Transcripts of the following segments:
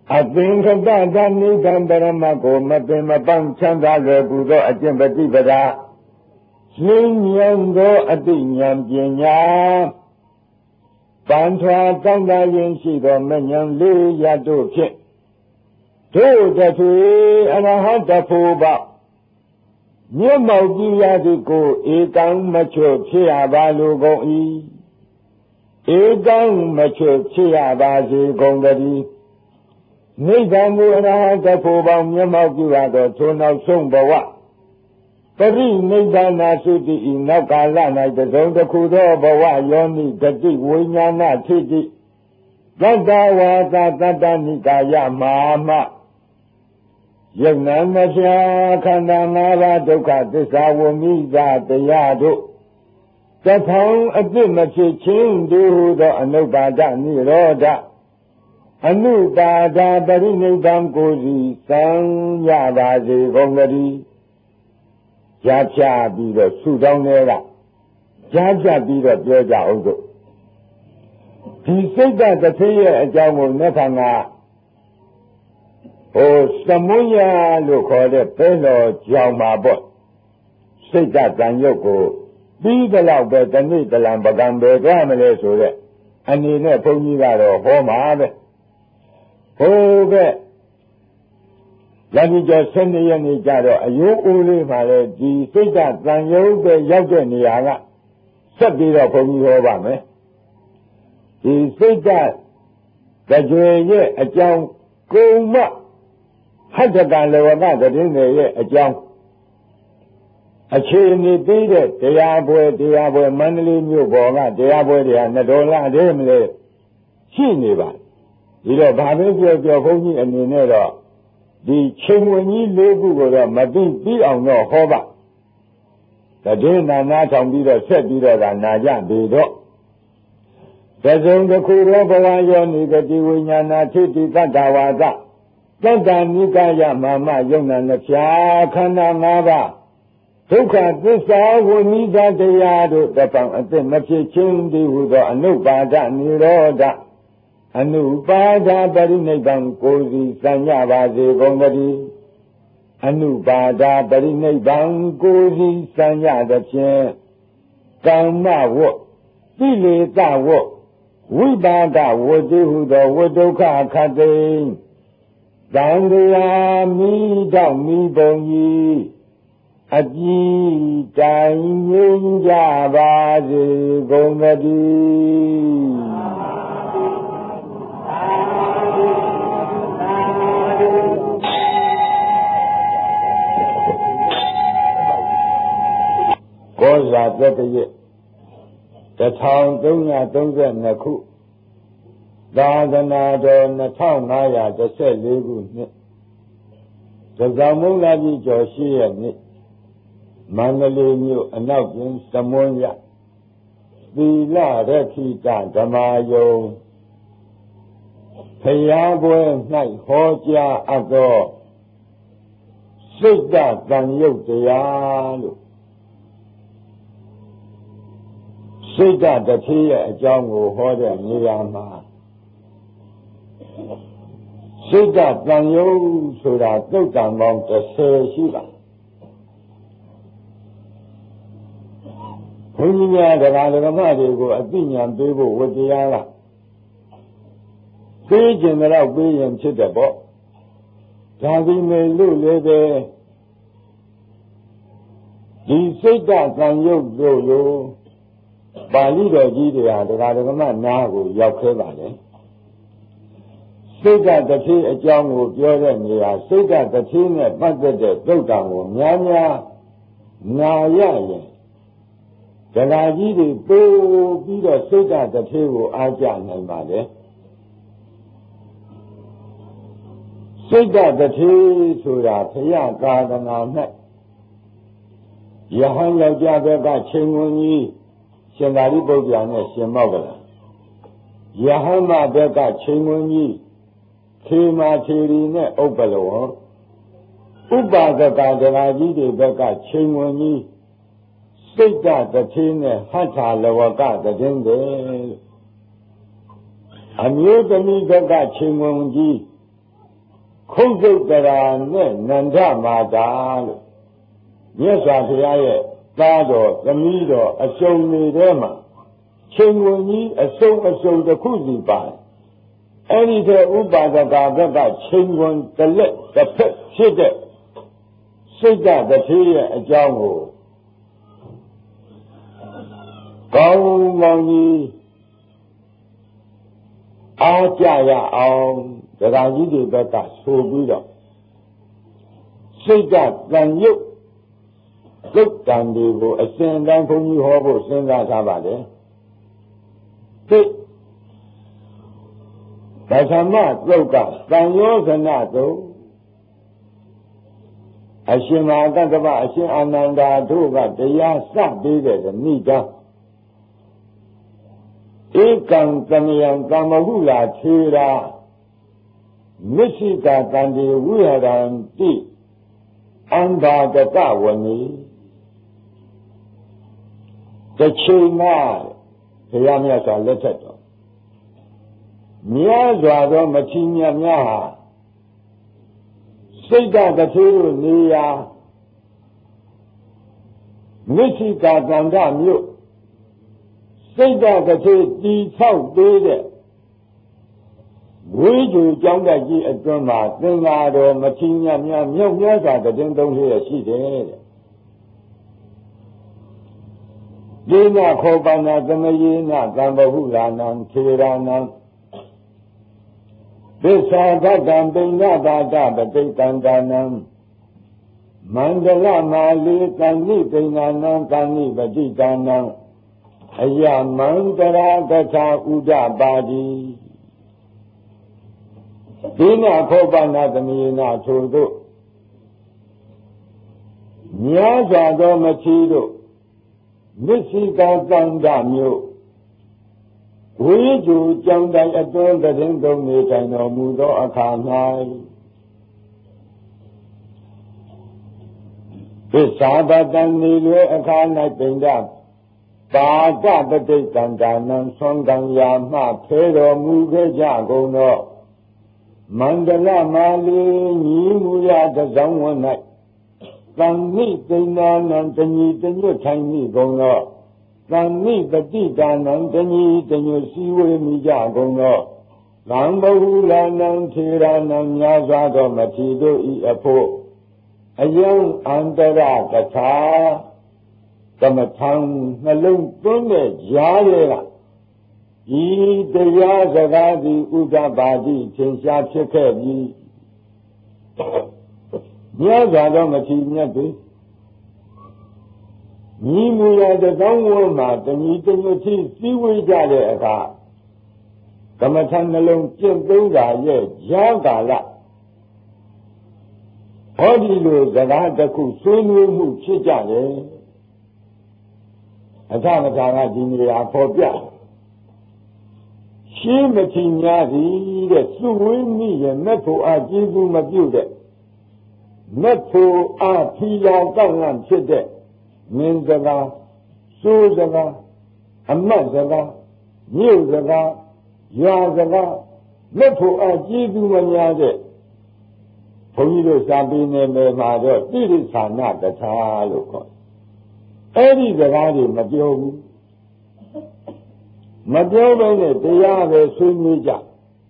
အသင်္ခတသနိဗ္ဗာန်ပရမတ်ကိုမပင်မပန်းချမ်းသာလွယ်ကူသောအကျင့်ပฏิပဒါရှင်းဉာဏ်သောအတိဉာဏ်ပညာပန်ထွာတောင်းတခြင်းရှိသောမဉဏ်လေးရတို့ဖြင့်တို့တထွေအရဟတဖို့ပမျက်မှောက်ကြည့်ရသည်ကိုဧကံမချွတ်ဖြစ်ရပါလိုကုန်၏ဧကံမချွတ်ဖြစ်ရပါစေကုန်တည်းနိဗ္ဗာန်ကိုအရဟတဖို့ပေါင်းမျက်မှောက်ကြည့်ရသောထိုနောက်ဆုံးဘဝပရိနိဗ္ဗာန်သုတိဤနောက်ကာလ၌တစုံတစ်ခုသောဘဝယောနိဂတိဝိညာဏထိတိသတ္တဝါသတတ္တနိကာယမာမယုံနာမဖြာခန္ဓာ၅ပါးဒုက္ခသစ္စာဝမိဇတရားတို့တထောင်အပြစ်မဖြစ်ခြင်းတူသောအနုပါဒနိရောဓအနုပါဒပရိနိဗ္ဗာန်ကိုစီသံရပါစေကုန်သတည်းကြားဖြာပြီးတော့ဆုတောင်းတွေကကြားဖြတ်ပြီးတော့ပြောကြအောင်တို့ဒီစိတ်တတိရဲ့အကြောင်းကိုလက်ခံကသမုယလို့ခေါ်တဲ့ပဲတော်ကြောင်မှာပေါ့စိတ်တတန်ရုပ်ကိုပြီးတော့ပဲတနေ့တလံပကံပဲကြမလဲဆိုတဲ့အနေနဲ့ဘုန်းကြီးကတော့ဟောမှာပဲဟိုကလက်ဒီကျော်12ရက်နေ့ကျတော့အယိုးဦးလေးမှာလေဒီစိတ်တတန်ရုပ်ပဲရောက်တဲ့နေရာကဆက်ပြီးတော့ဘုန်းကြီးဟောပါမယ်ဒီစိတ်တကြွယ်ရဲ့အကြောင်းကုံမဟတ္တကလောကသတင်းတွေရဲ့အကြောင်းအခြေအနေပြီးတဲ့တရားပွဲမန္တလေးမြို့ပေါ်ကတရားပွဲတွေက2ဒေါ်လာတည်းမလဲရှိနေပါဒီတော့ဘာပဲပြောဘုန်းကြီးအနေနဲ့တော့ဒီချိန်ဝင်ကြီး၄ခုကိုတော့မပြီးအောင်တော့ဟောပါတည်နာထောင်ပြီးတော့ဆက်ပြီးတော့သာနာကြပြီတော့တစုံတစ်ခုသောဘဝယောနိဂတိဝိညာဏထိတိတတ္တဝါဒသတ္တနိကာယမာမယုံနာနှဖြာခန္ဓာ၅ပါးဒုက္ခသစ္စာဝိနိဒတရားတို့တပံအသက်မဖြစ်ခြင်းတည်းဟူသောအနုပါဒနိရောဓအနုပါဒပရိနိဗ္ဗာန်ကိုစီစံရပါစေကုန်သတည်းအနုပါဒပရိနိဗ္ဗာန်ကိုစီစံရသဖြင့်ကာမဝတ္တိလေတဝတ္ဝိပါဒဝတ္တိဟုသောဝတ္ဒုက္ခခတ္တိသံဃာမိတော့မိပုံကြီးအကြည်တိုင်ငြိမ်းကြပါစေကုန်သတည်းကောဇာတတရက်1332ခုသာသနာတော်2514ခုနှစ်သဇောင်မုန်းလာကြီးကျော်ရှိရဲ့နေ့မန္တလေးမြို့အနောက်ပြင်သမွန်းရသီလရခိတဓမ္မာယုံဖရာပွဲ၌ဟောကြားအပ်သောစိတ်တန်ရုပ်တရားလို့စိတ်တတိရဲ့အကြောင်းကိုဟောတဲ့နေရာမှာစိတ်တန်ရုပ်ဆိုတာသုတ်တံပေါင်း30ရှိပါဘုန်းကြီးများတရားဓမ္မတွေကိုအသိဉာဏ်ပေးဖို့ဝတ္တရားကပေးခြင်းတော့ပေးရင်ဖြစ်တယ်ပေါ့ဒါဒီမေလို့လည်းပဲဒီစိတ်တန်ရုပ်တို့လိုပါဠိတော်ကြီးတွေဟာတရားဓမ္မနာကိုရောက်ခဲ့ပါလေစိတ်တတိအကြောင်းကိုပြောတဲ့နေရာစိတ်တတိနဲ့ပတ်သက်တဲ့သုတ်တံကိုများများနာရရင်တရားကြီးတွေပို့ပြီးတော့စိတ်တတိကိုအားကြနိုင်ပါလေစိတ်တတိဆိုတာဘုရားသာသနာ၌ယဟန်ယောက်ျားဘက်ကချိန်ဝင်ကြီးရှင်သာရိပုတ္တရာနဲ့ရှင်မောက္ကလယဟန်မဘက်ကချိန်ဝင်ကြီးခေမာထေရီနဲ့ဥပ္ပလောဥပဒကတရားကြီးတွေဘက်ကချိန်ဝင်ကြီးစိတ်တတိနဲ့ဟဋ္ဌာလဝကသတင်းတွေအမျိုးသမီးဘက်ကချိန်ဝင်ကြီးခုတ်သုတ်တရာနဲ့နန္ဒမာတာလို့မြတ်စွာဘုရားရဲ့သားတော်သမီးတော်အစုံတွေထဲမှာချိန်ဝင်ကြီးအစုံတစ်ခုစီပါတယ်အဲ့ဒီတဲ့ဥပါဒကဘက်ကချိန်ဝင်တစ်လက်တစ်ဖက်ဖြစ်တဲ့စိတ်ဓာတ်တစ်ထေးရဲ့အကြောင်းကိုကောင်းကောင်းကြီးအားကြရအောင်ဒကာကြီးတွေဘက်ကဆိုပြီးတော့စိတ်ဓာတ်တန်ရုပ်သုတ်တန်တွေကိုအစဉ်တန်းဘုန်းကြီးဟောဖို့စဉ်းစားထားပါလေသိဗသမသုတ်ကတန်ယောဇနသုတ်အရှင်မဟာကတ္တဗအရှင်အာနန္ဒာတို့ကတရားစပေးတဲ့နိဒာဧကံသမယံကမ္မဟုလာထေရာမစ္ဆိကာတန္တိဝိဟရံတိအန္တာကတဝနီတချိန်ကဘုရားမြတ်စွာလက်ထက်တော်မြတ်စွာသောမချီမြတ်များဟာစိတ်ဓာတ်တစ်ထေးတို့နေရာမစ္ဆိကာတန္တမြို့စိတ်ဓာတ်တစ်ထေးတီဆောက်ပေးတဲ့ဝိဇ္ဇူကျောင်းတက်ကြီးအတွင်းမှာသင်္ဃာတော်မချီမြတ်များမြောက်များစွာတည်င်းသုံးလျက်ရှိတယ်တဲ့ဒီနာခောပနာသမယေနာကံဘဟုလာနံထေရနံသစ္စာဂတံပိဏတာတပတိတံဒါနံမန္တလမာလီကံနိပိဏနံကံနိပတိဒါနံအယမန္တရာကထာဥဒပါတိဒီနာခောပနာသမယေနာထိုတို့မြတ်စွာသောမချီတို့မစ္ဆိကာတန္တမြို့ဝိဇ္ဇူကျောင်းတိုင်းအတွင်းတည်င်းသုံးနေထိုင်တော်မူသောအခါ၌သစ္စာပတံနေလွယ်အခါ၌ပိဏပါဒပတိတန္တာနံသွန်ကံယာမှဖဲတော်မူခဲ့ကြကုန်သောမန္တလမာလီညီမူရတစောင်းဝ၌သံဃိတိဏာနံတညီတညွတ်ထိုင်မိကုန်သောသံဃိပတိဒါနံတညီတညွတ်စည်းဝေးမိကြကုန်သောသံဘဟုလာနံထေရနံများစွာသောမထီတို့ဤအဖို့အယံအန္တရကထာကမ္မထံနှလုံးသွင်းတဲ့ကြားရဲ့ဤတရားစကားသည်ဥဒ္ဒပါတိထင်ရှားဖြစ်ခဲ့ပြီမြတ်စွာသောမထီမြတ်တွေညီမူရာတကောင်းဝန်းမှာတညီတညွတ်ချီစည်းဝေးကြတဲ့အခါကမ္မထံနှလုံးကျင့်သုံးတာရဲ့ကြားကာလဟောဒီလိုစကားတစ်ခုဆွေးနွေးမှုဖြစ်ကြတယ်အထမထာကဒီနေရာပေါ်ပြရှင်းမထီများသည်တဲ့စုဝေးမိရဲ့မဲ့ဖို့အားကျေးဇူးမပြုတဲ့မဲ့ဖို့အားဖီလာကောက်လန့်ဖြစ်တဲ့မင်းစကားစိုးစကားအမတ်စကားမြို့စကားရွာစကားမဲ့ဖို့အားကျေးဇူးမများတဲ့ဘုန်းကြီးတို့စာပေနယ်မှာတော့တိရိစ္ဆာနတထာလို့ခေါ်အဲ့ဒီစကားတွေမပြောဘူးမပြောဘဲနဲ့တရားပဲဆွေးနွေးကြ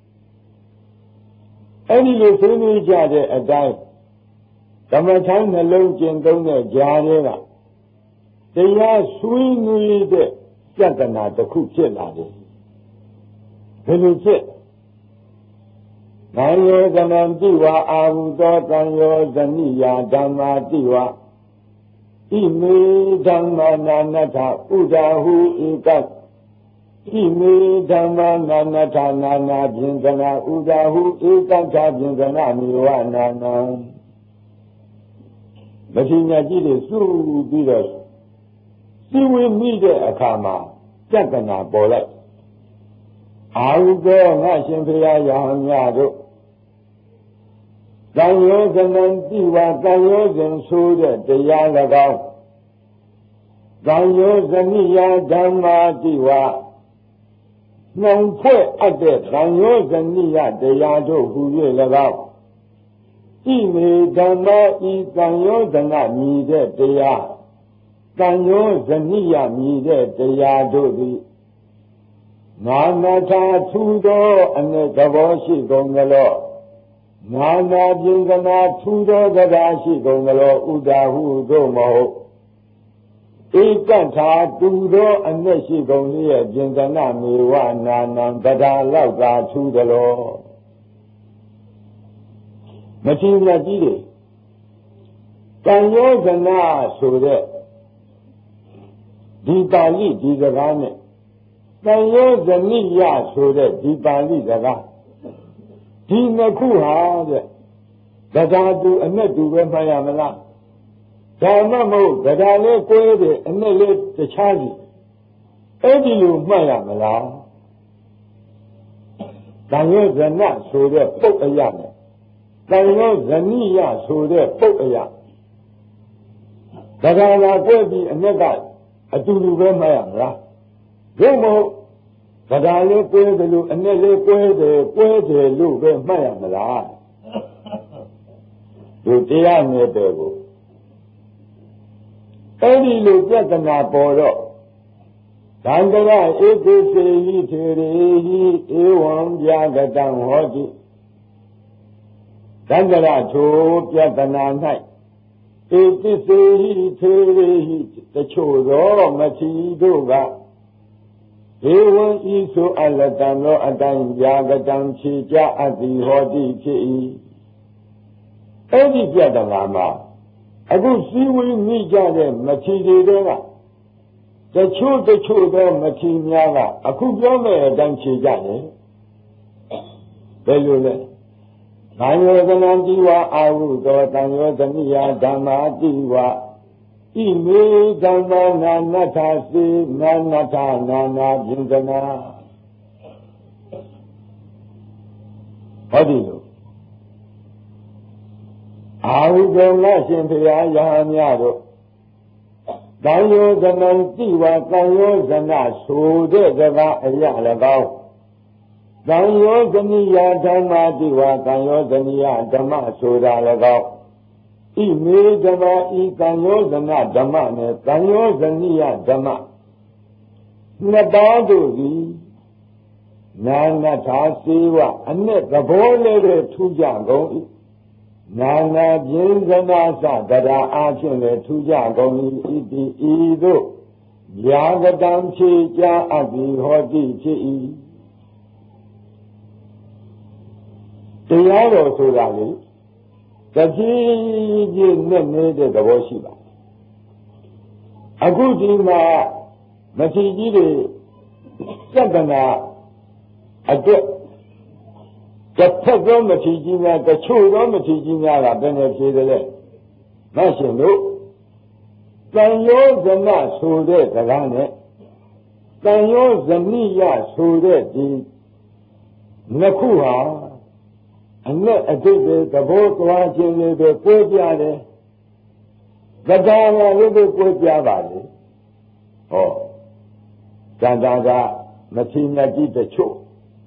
အဲ့ဒီလိုဆွေးနွေးကြတဲ့အတိုင်းကမ္မထာနှလုံးကျင့်သုံးတဲ့ကြားတွေကတရားဆွေးနွေးတဲ့ပြဿနာတစ်ခုဖြစ်လာတယ်ဘယ်လိုဖြစ်နာယောကနံတိဝါအာဟုသောတံယောဇနိယာဓမ္မာတိဝါဣမေဓမ္မာနာနထဥဒာဟုဧကဣမေဓမ္မာနာနထနာနာဖြင့်သနာဥဒာဟုဧကထဖြင့်သနာမိဝနာနံမထေရကြီးတွေစုပြီးတော့စီဝေမိတဲ့အခါမှာပြဿနာပေါ်လိုက်အာဟုသောငါရှင်ဘုရားယဟန်များတို့သံယောဇနံတိဝါသံယောဇဉ်ဆိုတဲ့တရား၎င်းသံယောဇနိယဓမ္မာတိဝါနှုံဖွဲ့အပ်တဲ့သံယောဇနိယတရားတို့ဟူ၍၎င်းမေဓမ္မဤတန်ယောဇနမြည်တဲ့တရားတန်ယောဇနိယမြည်တဲ့တရားတို့သည်နာနာထာထူသောအ내သဘောရှိကုန်ကြလောနာနာပြင်ကနာထူသောတရားရှိကုန်ကြလောဥဒါဟုသို့မဟုတ်ဧကထာတူသောအ내ရှိကုန်ရဲ့ပြင်ကနာမေဝနာနံတရားလောက်သာထူသလောမတိမြတ်ကြီးတွေတန်ယောဇနာဆိုတဲ့ဒီပါဠိဒီစကားနဲ့တန်ယောဇနိယဆိုတဲ့ဒီပါဠိစကားဒီနှစ်ခုဟာတဲ့တရားတူအ내တူပဲမှတ်ရမလားဒါမှမဟုတ်တရားလေးကိုယ်တယ်အ내လေးတခြားစီအဲ့ဒီလိုမှတ်ရမလားတန်ယောဇနဆိုတဲ့ပုတ်အရနဲ့တန်ယောဇနိယဆိုတဲ့ပုတ်အရတရားလာကိုယ်ပြီးအ내ကအတူတူပဲမှတ်ရမလားဘုမို့တရားလေးကိုယ်တယ်လို့အ내လေးကိုယ်တယ်လို့ပဲမှတ်ရမလားဒီတရားနဲ့တဲ့ကိုအဲ့ဒီလိုပြဿနာပေါ်တော့သံဃာဧကိစေဟိထေရေဟိဧဝံဗျာဂတံဟောတိသံဃာထိုပြဿနာ၌ဧကိစေဟိထေရေဟိတချို့သောမထီတို့ကဧဝံဤဆိုအလတံသောအတိုင်းဗျာဂတံဖြေကြအပ်သည်ဟောတိဖြစ်၏အဲ့ဒီပြဿနာမှာအခုစည်းဝေးမိကြတဲ့မထီတွေကတချို့သောမထီများကအခုပြောမဲ့အတိုင်းဖြေကြတယ်ဘယ်လိုလဲသံယောဇနံတိဝအာဟုသောသံယောဇနိယဓမ္မာတိဝဣမေဓမ္မနာနထာစေနာနထာနာနာပြင်းကနာဟောဒီလိုအာဟုသောငါရှင်ဘုရားယဟန်များတို့သံယောဇနံတိဝသံယောဇနဆိုတဲ့စကားအရာ၎င်းသံယောဇနိယဓမ္မာတိဝသံယောဇနိယဓမ္မဆိုတာ၎င်းဣမေဓမ္မာဤသံယောဇနဓမ္မနဲ့သံယောဇနိယဓမ္မနှစ်ပါးတို့သည်နာနထာစေဝအ내သဘောလေးတွေထူးကြကုန်၏နာနာပြင်းစနာစတရားအားဖြင့်လည်းထူးကြကုန်၏ဣတိဤသို့ယာဂတံဖြေကြအပ်သည်ဟောတိဖြစ်၏တရားတော်ဆိုတာလေတကြီးကြီးနဲ့နေတဲ့သဘောရှိပါအခုဒီမှာမထီကြီးတွေစက္ကနာအတွက်တစ်ဖက်သောမထီကြီးများတချို့သောမထီကြီးများကဘယ်နဲ့ဖြေတယ်လဲမရှင်တို့တန်ယောဇနဆိုတဲ့စကားနဲ့တန်ယောဇနိယဆိုတဲ့ဒီနှစ်ခုဟာအ내အတိတ်ပဲသဘောသွားခြင်းလေးပဲကိုးပြတယ်တရားလာလေးပဲကိုးပြပါလေဟောဇာတာကမထီမြတ်ကြီးတချို့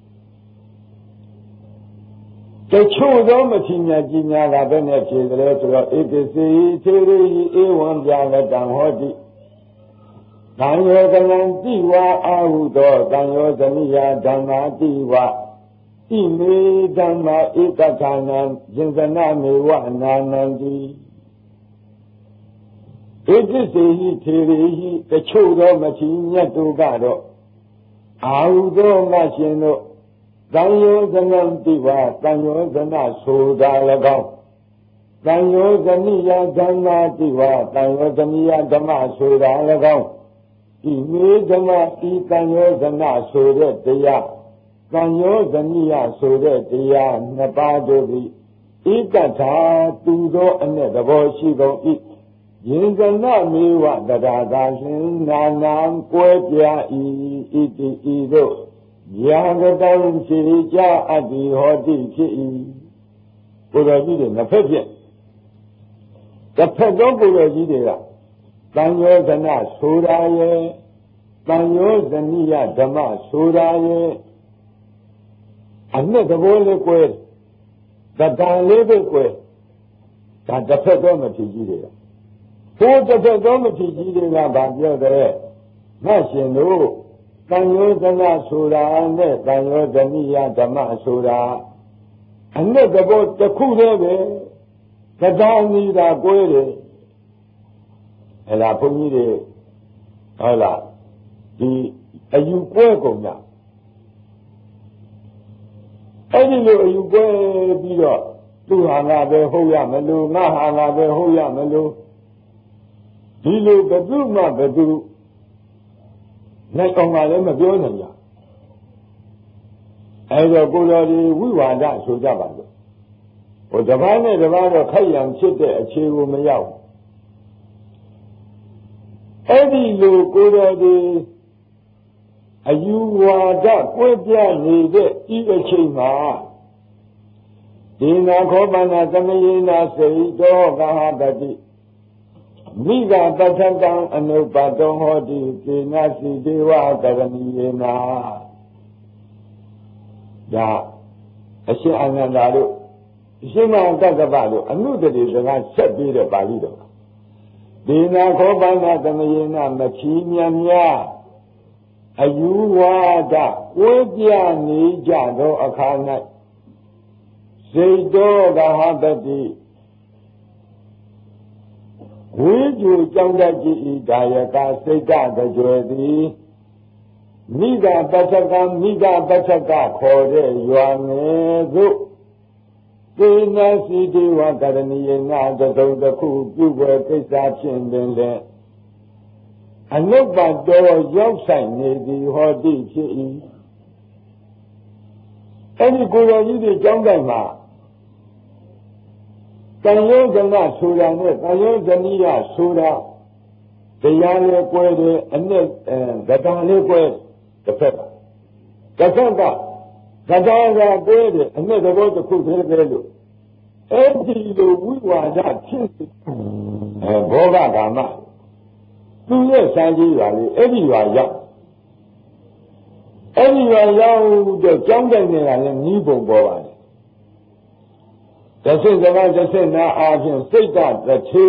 သောမထီမြတ်ကြီးများကဘယ်နဲ့ဖြေကြလဲဆိုတော့ဧကစီသေရိဧဝံဗျာဂတံဟောတိသံယောဇနံတိဝါအာဟုသောသံယောဇနိယဓမ္မာတိဝါဣမေဓမ္မာဧကထာနံယင်္ဇနမေဝနာနံတိဧကစီဟိသေရိဟိတချို့သောမထီမြတ်တို့ကတော့အာဟုသောငါရှင်တို့သံယောဇနံတိဝါသံယောဇနဆိုတာ၎င်းသံယောဇနိယဓမ္မာတိဝါသံယောဇနိယဓမ္မဆိုတာ၎င်းဤမေဓမ္မဤသံယောဇနဆိုတဲ့တရားသံယောဇနိယဆိုတဲ့တရားနှစ်ပါးတို့သည်ဧကထာတူသောအ내သဘောရှိကုန်၏ယင်္ဇနမေဝတရားသာလျှင်နာနာကွဲပြား၏ဣတိဤသို့ယာဂတံဖြေကြအပ်သည်ဟောတိဖြစ်၏ကိုယ်တော်ကြီးတွေနှစ်ဖက်ပြက်တစ်ဖက်သောကိုယ်တော်ကြီးတွေကသံယောဇနဆိုတာရဲ့သံယောဇနိယဓမ္မဆိုတာရဲ့အ내သဘောလေးကွဲတရားလေးပဲကွဲဒါတစ်ဖက်သောမဖြစ်ကြီးတွေကဟိုတစ်ဖက်သောမဖြစ်ကြီးတွေကဗာပြောတဲ့ငါရှင်တို့တန်ယောဇနဆိုတာနဲ့တန်ယောဇနိယဓမ္မဆိုတာအနဲ့သဘောတစ်ခုတည်းပဲတရားနေတာကိုယ်တယ်အဲ့ဒါဘုန်းကြီးတွေဟုတ်လားဒီအယူပွဲကုန်ကြအဲ့ဒီလိုအယူပွဲပြီးတော့သူဟာငါပဲဟုတ်ရမလို့ငါဟာငါပဲဟုတ်ရမလို့ဒီလိုဘယ်သူမှဘယ်သူနိုင်အောင်ကလည်းမပြောနိုင်ကြအဲ့တော့ကိုယ်တော်ဒီဝိဝါဒဆိုကြပါလို့ဟိုတစ်ပါးနဲ့တစ်ပါးတော့ခိုက်ရန်ဖြစ်တဲ့အခြေကိုမရောက်အဲ့ဒီလိုကိုယ်တော်ဒီအယူဝါဒကွဲပြားနေတဲ့ဤအချိန်မှာဒီနာခောပနာသမယေနာစေတောကဟပတိမိဂပဋ္ဌကံအနုပတောဟောတိကေနစီဒေဝကရဏီယေနာဒါအရှင်အနန္ဒာတို့အရှင်မဟာတက္ကပတို့အနုတ္တိစကားဆက်ပြီးတဲ့ပါဠိတော်ဒီနာခောပနာသမယေနာမချီမြတ်များအယူဝါဒဝေပြနေကြသောအခါ၌စေတောကဟပတိဝိဇုကြောင့်တတ်ကြည်ဤဒါယကစိတ်တကြွယ်သည်မိဂပဋ္ဌကံမိဂပဋ္ဌကခေါ်တဲ့ရွာငယ်သို့သေနစီဒေဝကရဏီယနာတစုံတစ်ခုပြုွယ်ကိစ္စဖြင့်ပင်လည်းအနုပ္ပတောရောက်ဆိုင်နေသည်ဟောတိဖြစ်၏အဲ့ဒီကိုယ်တော်ကြီးတွေကျောင်းတိုင်းမှာတန်ယောဇနဆိုတာနဲ့တန်ယောဇနိယဆိုတာတရားလေးကွဲတယ်အနဲ့ဂတံလေးကွဲတစ်ဖက်ကတစ်ဖက်ကဂတံကကွဲတယ်အနဲ့သဘောတစ်ခုတည်းပဲလို့အဲ့ဒီလိုဝိဝါဒဖြစ်ဘောဂကာမသူရဲ့စံကြီးပါလေအဲ့ဒီရွာရောက်တော့ကျောင်းတိုင်နေတာလည်းနီးပုံပေါ်ပါလေတစ်စိတ်စကားတစ်စိတ်နာအားဖြင့်စိတ်ကတစ်ချေ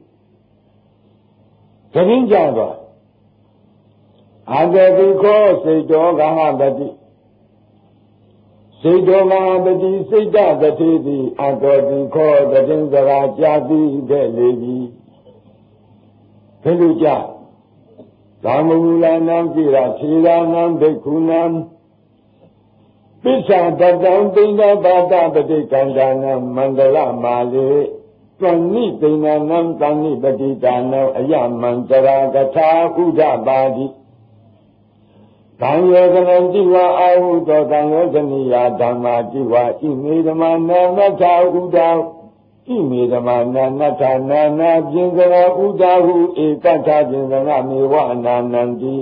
တရင်းကြသွားအာဂတိခောစိတ်တော်ကဟပတိစိတ်တော်ကဟပတိစိတ်တတတိတိအာဂတိခောတရင်းစကားကြာပြီးခဲ့လေပြီဘယ်လိုကြသာမူလနံပိရာခြေရာနံဘိက္ခုနံပိစ္ဆာတတံတိဏ္ဍဘာတပတိကန္တာနံမန္တလမာလေသံနိတိဏနံသံနိပတိတာနံအယမန္တရာကထာဥဒ္ဓပါတိသံယောဇနံတိဝအာဟုတောသံယောဇနိယဓမ္မာတိဝဣမေဓမ္မာနာမထာဥဒ္ဓဣမေဓမ္မာနာနထာနာနာပြင်းစရာဥဒ္ဓဟုဧကထပြင်းစရာမေဝအနာနန္တိ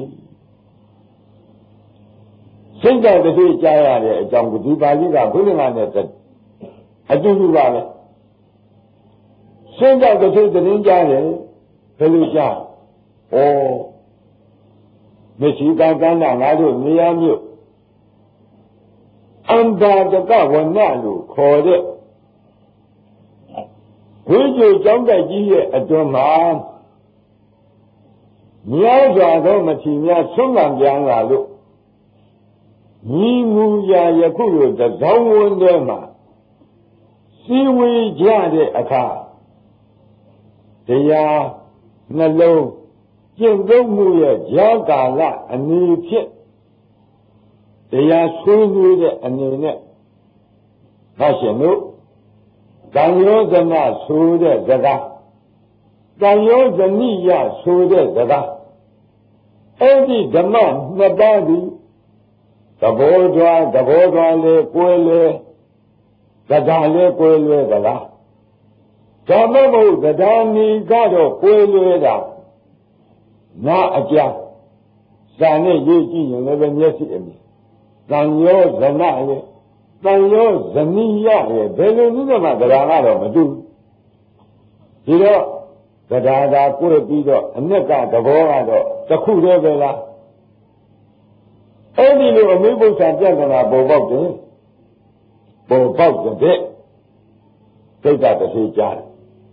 စိတ်ဓာတ်တစ်ခုကြားရတဲ့အကြောင်းကဒီပါဠိကဘုရားနဲ့အတူတူပါပဲစိတ်ဓာတ်တစ်ခုသတင်းကြားတယ်ဘယ်လိုကြားဩမရှိကကန္နာငါတို့နေရာမြို့အန္တာတကဝနလို့ခေါ်တဲ့ဝိဇ္ဇေကျောင်းတိုက်ကြီးရဲ့အတွင်းမှာများစွာသောမထီများဆုံးခံပြန်လာလို့ညီမူရာယခုလိုတစောင်းဝန်းထဲမှာစီဝေကြတဲ့အခါတရားနှလုံးကျင့်သုံးမှုရဲ့ကြာကာလအနေဖြင့်တရားဆွေးနွေးတဲ့အနေနဲ့ငါရှင်တို့တန်ယောဇနဆိုတဲ့စကားတန်ယောဇနိယဆိုတဲ့စကားအဲ့ဒီဓမ္မနှစ်ပါးသည်သဘောသွားလေကိုယ်လေတရားလေကိုယ်လေကလားဓမ္မမဟုတ်တရားမီကတော့ကိုယ်လေတာနာအကြဇာနဲ့ရေးကြည့်ရင်လည်းမျက်စိအမြင်တန်ယောဇနရဲ့တန်ယောဇနိယရဲ့ဘယ်လိုနည်းနဲ့မှတရားကတော့မတူဒီတော့တရားသာကိုယ်ပြီးတော့အနှစ်ကသဘောကတော့တစ်ခုတည်းပဲလားအဲ့ဒီလိုအမိဘုရားပြဿနာပေါ်ပေါက်တဲ့စိတ်ဓာတ်တစ်ခုကြားတယ်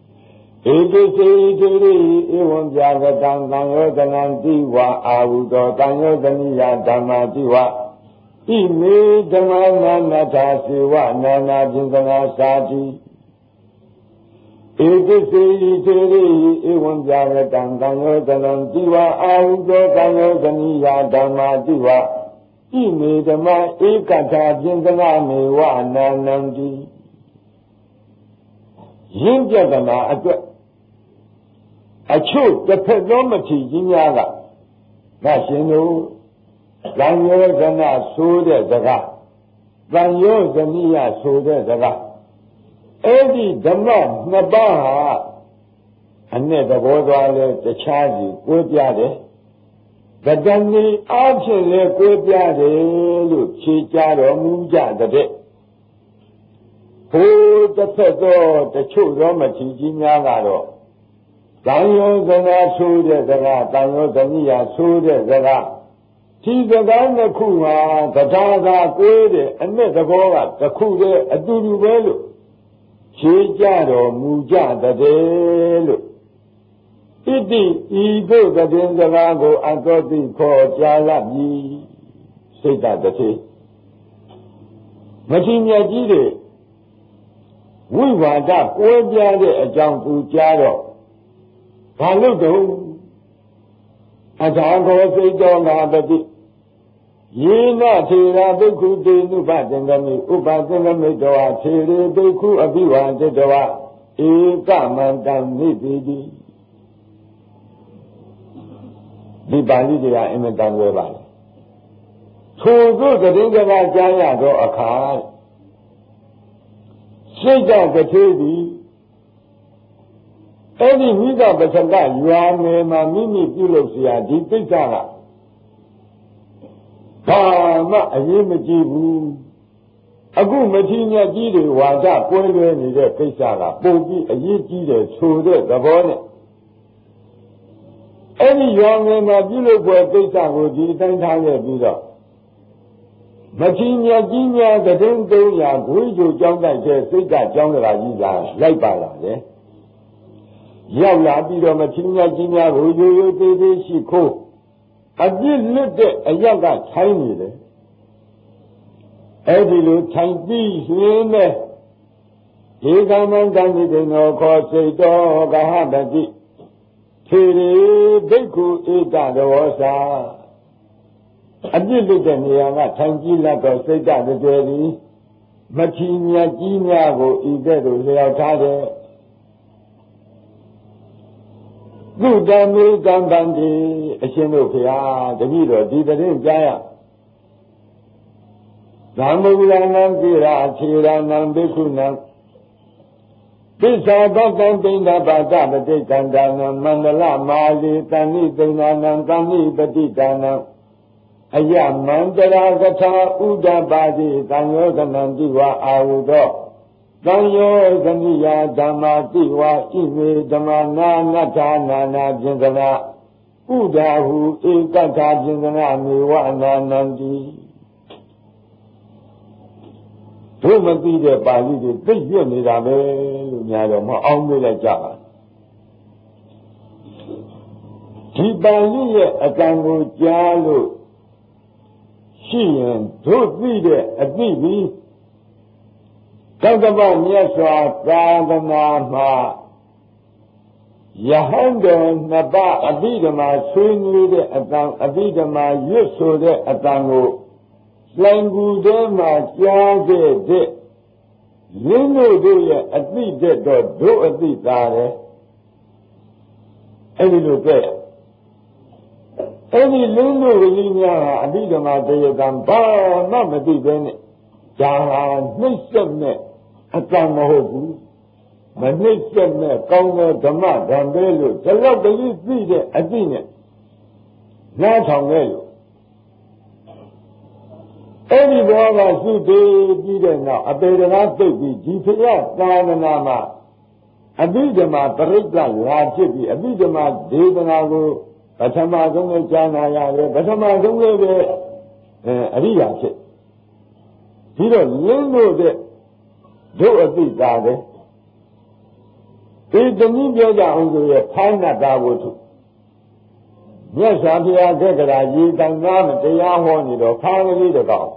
ဧကိစေဣတိရိဧဝံပြာကတံသံယောဇနံတိဝါအာဟုတောသံယောဇနိယဓမ္မာတိဝါဣမေဓမ္မနာနထာစေဝနာနာပိသနာသာတိဧကိစေဣတိရိဧဝံပြာကတံသံယောဇနံတိဝါအာဟုတောသံယောဇနိယဓမ္မာတိဝါဣမေဓမ္မဧကထာပိသနာမေဝနာနံတိရင်းပြဒနာအတွက်အချို့တစ်ဖက်သောမထီကြီးများကငါရှင်တို့သံယောဇနဆိုတဲ့စကားသံယောဇနိယဆိုတဲ့စကားအဲ့ဒီဓမ္မနှစ်ပါးဟာအနဲ့သဘောသွားလဲတခြားစီကိုးပြတယ်ဗဒံဤအားဖြင့်လဲကိုးပြတယ်လို့ဖြေကြတော်မူကြတဲ့ဟိုတစ်ဖက်သောတချို့သောမထီကြီးများကတော့သံယောဇနာဆိုတဲ့စကားသံယောဇနိယဆိုတဲ့စကားဒီစကားနှစ်ခုဟာတရားသာကိုးတဲ့အနဲ့သဘောကတစ်ခုတည်းအတူတူပဲလို့ဖြေကြတော်မူကြတဲ့လို့ဣတိဤသို့တည်စကားကိုအသောတိခေါ်ကြားလပြီစိတ်တတိမထီမြတ်ကြီးတွေဝိဝါဒကွဲပြားတဲ့အကြောင်းသူကြားတော့ဘာလို့တော့အထာခောစိတ်တော်ငါပတိယေနထေရဘိက္ခုတေနုပသင်္ကမိဥပသင်္ကမိတောထေရေဘိက္ခုအဘိဝါတေတောဧကမန္တံနိပိတိဒီပါဠိတရားအင်မတန်ဝဲပါလေထိုသို့တည်စကားကြားရသောအခါစိတ်ကတိသည်အဲ့ဒီဝိကပစ္စကရွာနယ်မှာမိမိပြုလုပ်เสียဒီကိစ္စကဘာမှအရေးမကြီးဘူးအခုမထီမြတ်ကြီးတွေဝါဒကွဲလွဲနေတဲ့ကိစ္စကပုံပြီးအရေးကြီးတယ်ဆိုတဲ့သဘောနဲ့အဲ့ဒီရွာနယ်မှာပြုလုပ်ပွဲကိစ္စကိုဒီတိုင်းထားခဲ့ပြီးတော့မထီမြတ်ကြီးများတဲ့င်း300ဂွေးကြိုကြောင်းတိုက်တဲ့စိတ်ကကြောင်းကြတာကြီးလာလိုက်ပါလာတယ်ရောက်လာပြီးတော့မထီမြတ်ကြီးများကိုရိုးရိုးသေးသေးရှိခိုးအပြစ်လွတ်တဲ့အရက်ကထိုင်းနေတယ်အဲ့ဒီလိုထိုင်ပြီးရင်းနဲ့ဒီကမ္မံတန်ဒီတေနောခောစိတ်တော်ကဟတတိထေရီဘိက္ခုဧကရောစာအပြစ်လွတ်တဲ့နေရာကထိုင်ကြည့်လိုက်တော့စိတ်တကြွယ်သည်မထီမြတ်ကြီးများကိုဤကဲ့သို့လျောက်ထားတဲ့သုတမေကံတံတိအရှင်တို့ဖျားတပည့်တော်ဒီတရင်ကြားရသမုဒ္ဒနာကိရာခြေရဏံဘိက္ခုနံသစ္စာဘတံပိဏ္ဍပါဒပတိကန္တနံမန္တလမာလီတဏိသိဏနံကံမိပတိကနံအယမန္တရာကထာဥဒ္ဒပါတိသံယောဇနံတိဝါအာဟုသောသံယောဇနိယဓမ္မာတိဝါဣမေဓမ္မနာနထာနာနာပြင်းစနာဥဒ္ဒါဟုဧကထာပြင်းစနာမေဝနာနန္တိတို့မသိတဲ့ပါဠိတွေသိရွတ်နေတာပဲလို့များတော့မအောင်မေးလိုက်ကြပါဒီပါဠိရဲ့အကံကိုကြားလို့ရှိရင်တို့သိတဲ့အသိပြီးကတ္တဗမြတ်စွာသာသနာမှာယဟန်တော်နှစ်ပါးအဘိဓမ္မာဆွေးနွေးတဲ့အတန်အဘိဓမ္မာရွတ်ဆိုတဲ့အတန်ကိုလိုင်ကူထဲမှာကြားခဲ့တဲ့လင်းတို့ရဲ့အသိတဲ့တော့တို့အသိသားတယ်အဲ့ဒီလိုတွေ့အဲ့ဒီလင်းတို့ကြီးများဟာအဘိဓမ္မာတရားကံဘာမှမသိပဲနဲ့ဒါဟာနှိမ့်ဆက်မဲ့အတန်မဟုတ်ဘူးမနှိမ့်ဆက်မဲ့ကောင်းတဲ့ဓမ္မဓမ္မဲလို့ဒီလောက်တည်းသိတဲ့အသိနဲ့နားထောင်ခဲ့လို့အဲ့ဒီဘောကသုတေပြီးတဲ့နောက်အပေတကားသိပ်ပြီးဒီဖရာသာသနာမှာအဘိဓမ္မာပရိစ္ဆလာဖြစ်ပြီးအဘိဓမ္မာဒေသနာကိုပထမဆုံးနဲ့ကြားနာရတယ်ပထမဆုံးလည်းပဲအရိယာဖြစ်ပြီးတော့လင်းလို့တဲ့တို့အသိသားတယ်ဒီတနည်းပြောကြအောင်ဆိုရဖာနတာဝတ္ထုမြတ်စွာဘုရားကကရာရေတန်သားမတရားဟောနေတော့ဖာကလေးတကောင်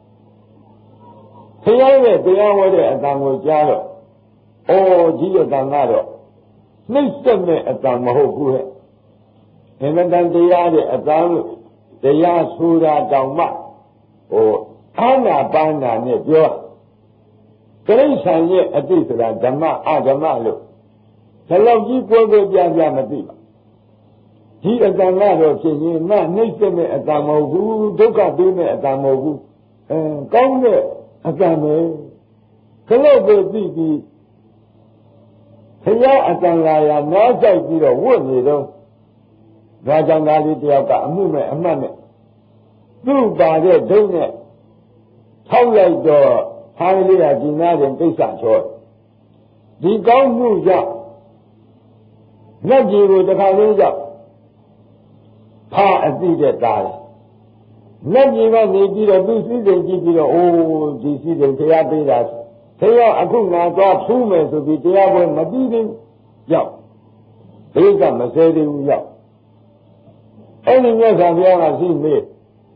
ဘုရားရဲ့တရားဟောတဲ့အတန်ကိုကြားတော့ဩကြီးရဲ့တန်ကတော့နှိမ့်ဆက်မဲ့အတန်မဟုတ်ဘူးဟဲ့အင်မတန်တရားတဲ့အတန်လို့တရားဆိုတာတောင်မှအာနာပါနာနဲ့ပြောတိရစ္ဆာန်ရဲ့အတိတ်ဆိုတာဓမ္မအဓမ္မလို့ဘယ်လောက်ကြီးကိုယ်ကိုပြပြမသိပါဒီအတန်ကတော့ဖြစ်ရင်နှိမ့်ဆက်မဲ့အတန်မဟုတ်ဘူးဒုက္ခပေးမဲ့အတန်မဟုတ်ဘူးကောင်းတဲ့အတန်ပဲခလို့ကိုသိပြီးဘုရားအတန်လာရနားကြိုက်ပြီးတော့ဝတ်နေတော့ဒါကြောင့်သားလေးတယောက်ကအမှုမဲ့အမှတ်နဲ့သူ့ပါတဲ့ဒုံနဲ့ထောက်လိုက်တော့ဟာလေးကဒီနာတင်ပိဿချောဒီကောင်းမှုကြောင့်လက်ကြီးကိုတစ်ခါလေးကြောင့်ဖာအသိတဲ့သားလေလက်ကြီးကနေပြီးတော့သူစည်းစိမ်ကြည့်ပြီးတော့အိုးဒီစည်းစိမ်တရားပေးတာဘုရားအခုငါသွားဖူးမယ်ဆိုပြီးတရားပွဲမပြီးသေးရောက်ဘေးကမဆဲသေးဘူးရောက်အဲ့ဒီမြတ်စွာဘုရားကရှိမေး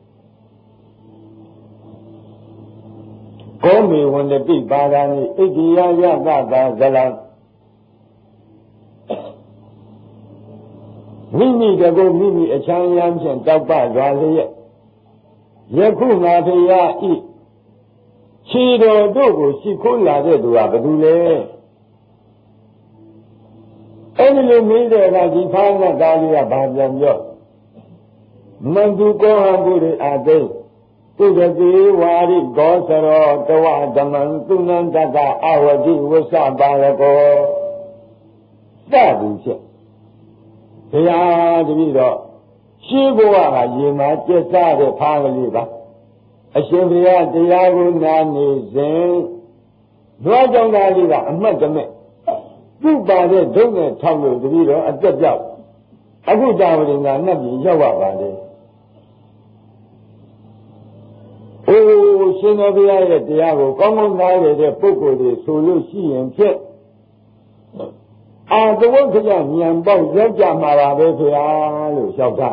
ကောမေဝန္တိပါဒာနိဣတိယယသတာဇလံမိမိတကုမိမိအချမ်းရမ်းဖြင့်တောက်ပစွာလျက်ယခုငါဖရာဤခြေတော်တို့ကိုရှိခိုးလာတဲ့သူကဘယ်သူလဲအဲ့ဒီလိုမေးတဲ့အခါဒီဖားကသားလေးကဘာပြန်ပြောမန္တုကောဟံပုရိအာသိသူကတိဝါရိကောသရောတဝဓမ္မံသူနန္တကအဝတိဝစ္စပါရကောစသည်ဖြင့်ဘုရားတပည့်တော်ရှင်းဘဝကရေမှာကျက်စားတဲ့ဖားကလေးပါအရှင်ဘုရားတရားကိုနာနေစဉ်ဓွားကြောင့်သားလေးကအမှတ်တမဲ့သူ့ပါတဲ့ဒုံနဲ့ထောက်လို့တပည့်တော်အသက်ပြောက်အခုတာဝရင်ကနှက်ပြီးရောက်ပါပါလေအိုးရှင်တော်ဘုရားရဲ့တရားကိုကောင်းကောင်းနားလည်တဲ့ပုဂ္ဂိုလ်တွေဆိုလို့ရှိရင်ဖြင့်အာသဝက္ခယဉာဏ်ပေါက်ရောက်ကြမှာပါပဲခင်ဗျာလို့လျှောက်တာ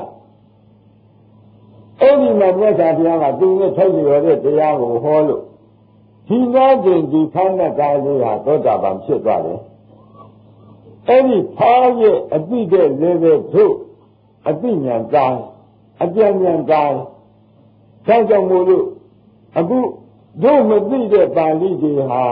အဲ့ဒီမှာမြတ်စွာဘုရားကသူနဲ့ထိုက်လျော်တဲ့တရားကိုဟောလို့ဒီနာကျင်ဒီဖမ်းတဲ့ကားလေးဟာသောတာပန်ဖြစ်သွားတယ်အဲ့ဒီဖားရဲ့အတိတဲ့လည်းပဲတို့အတိညာကားအပြည့်ညာကားဒါကြောင့်မို့လို့အခုတို့မသိတဲ့ပါဠိတွေဟာ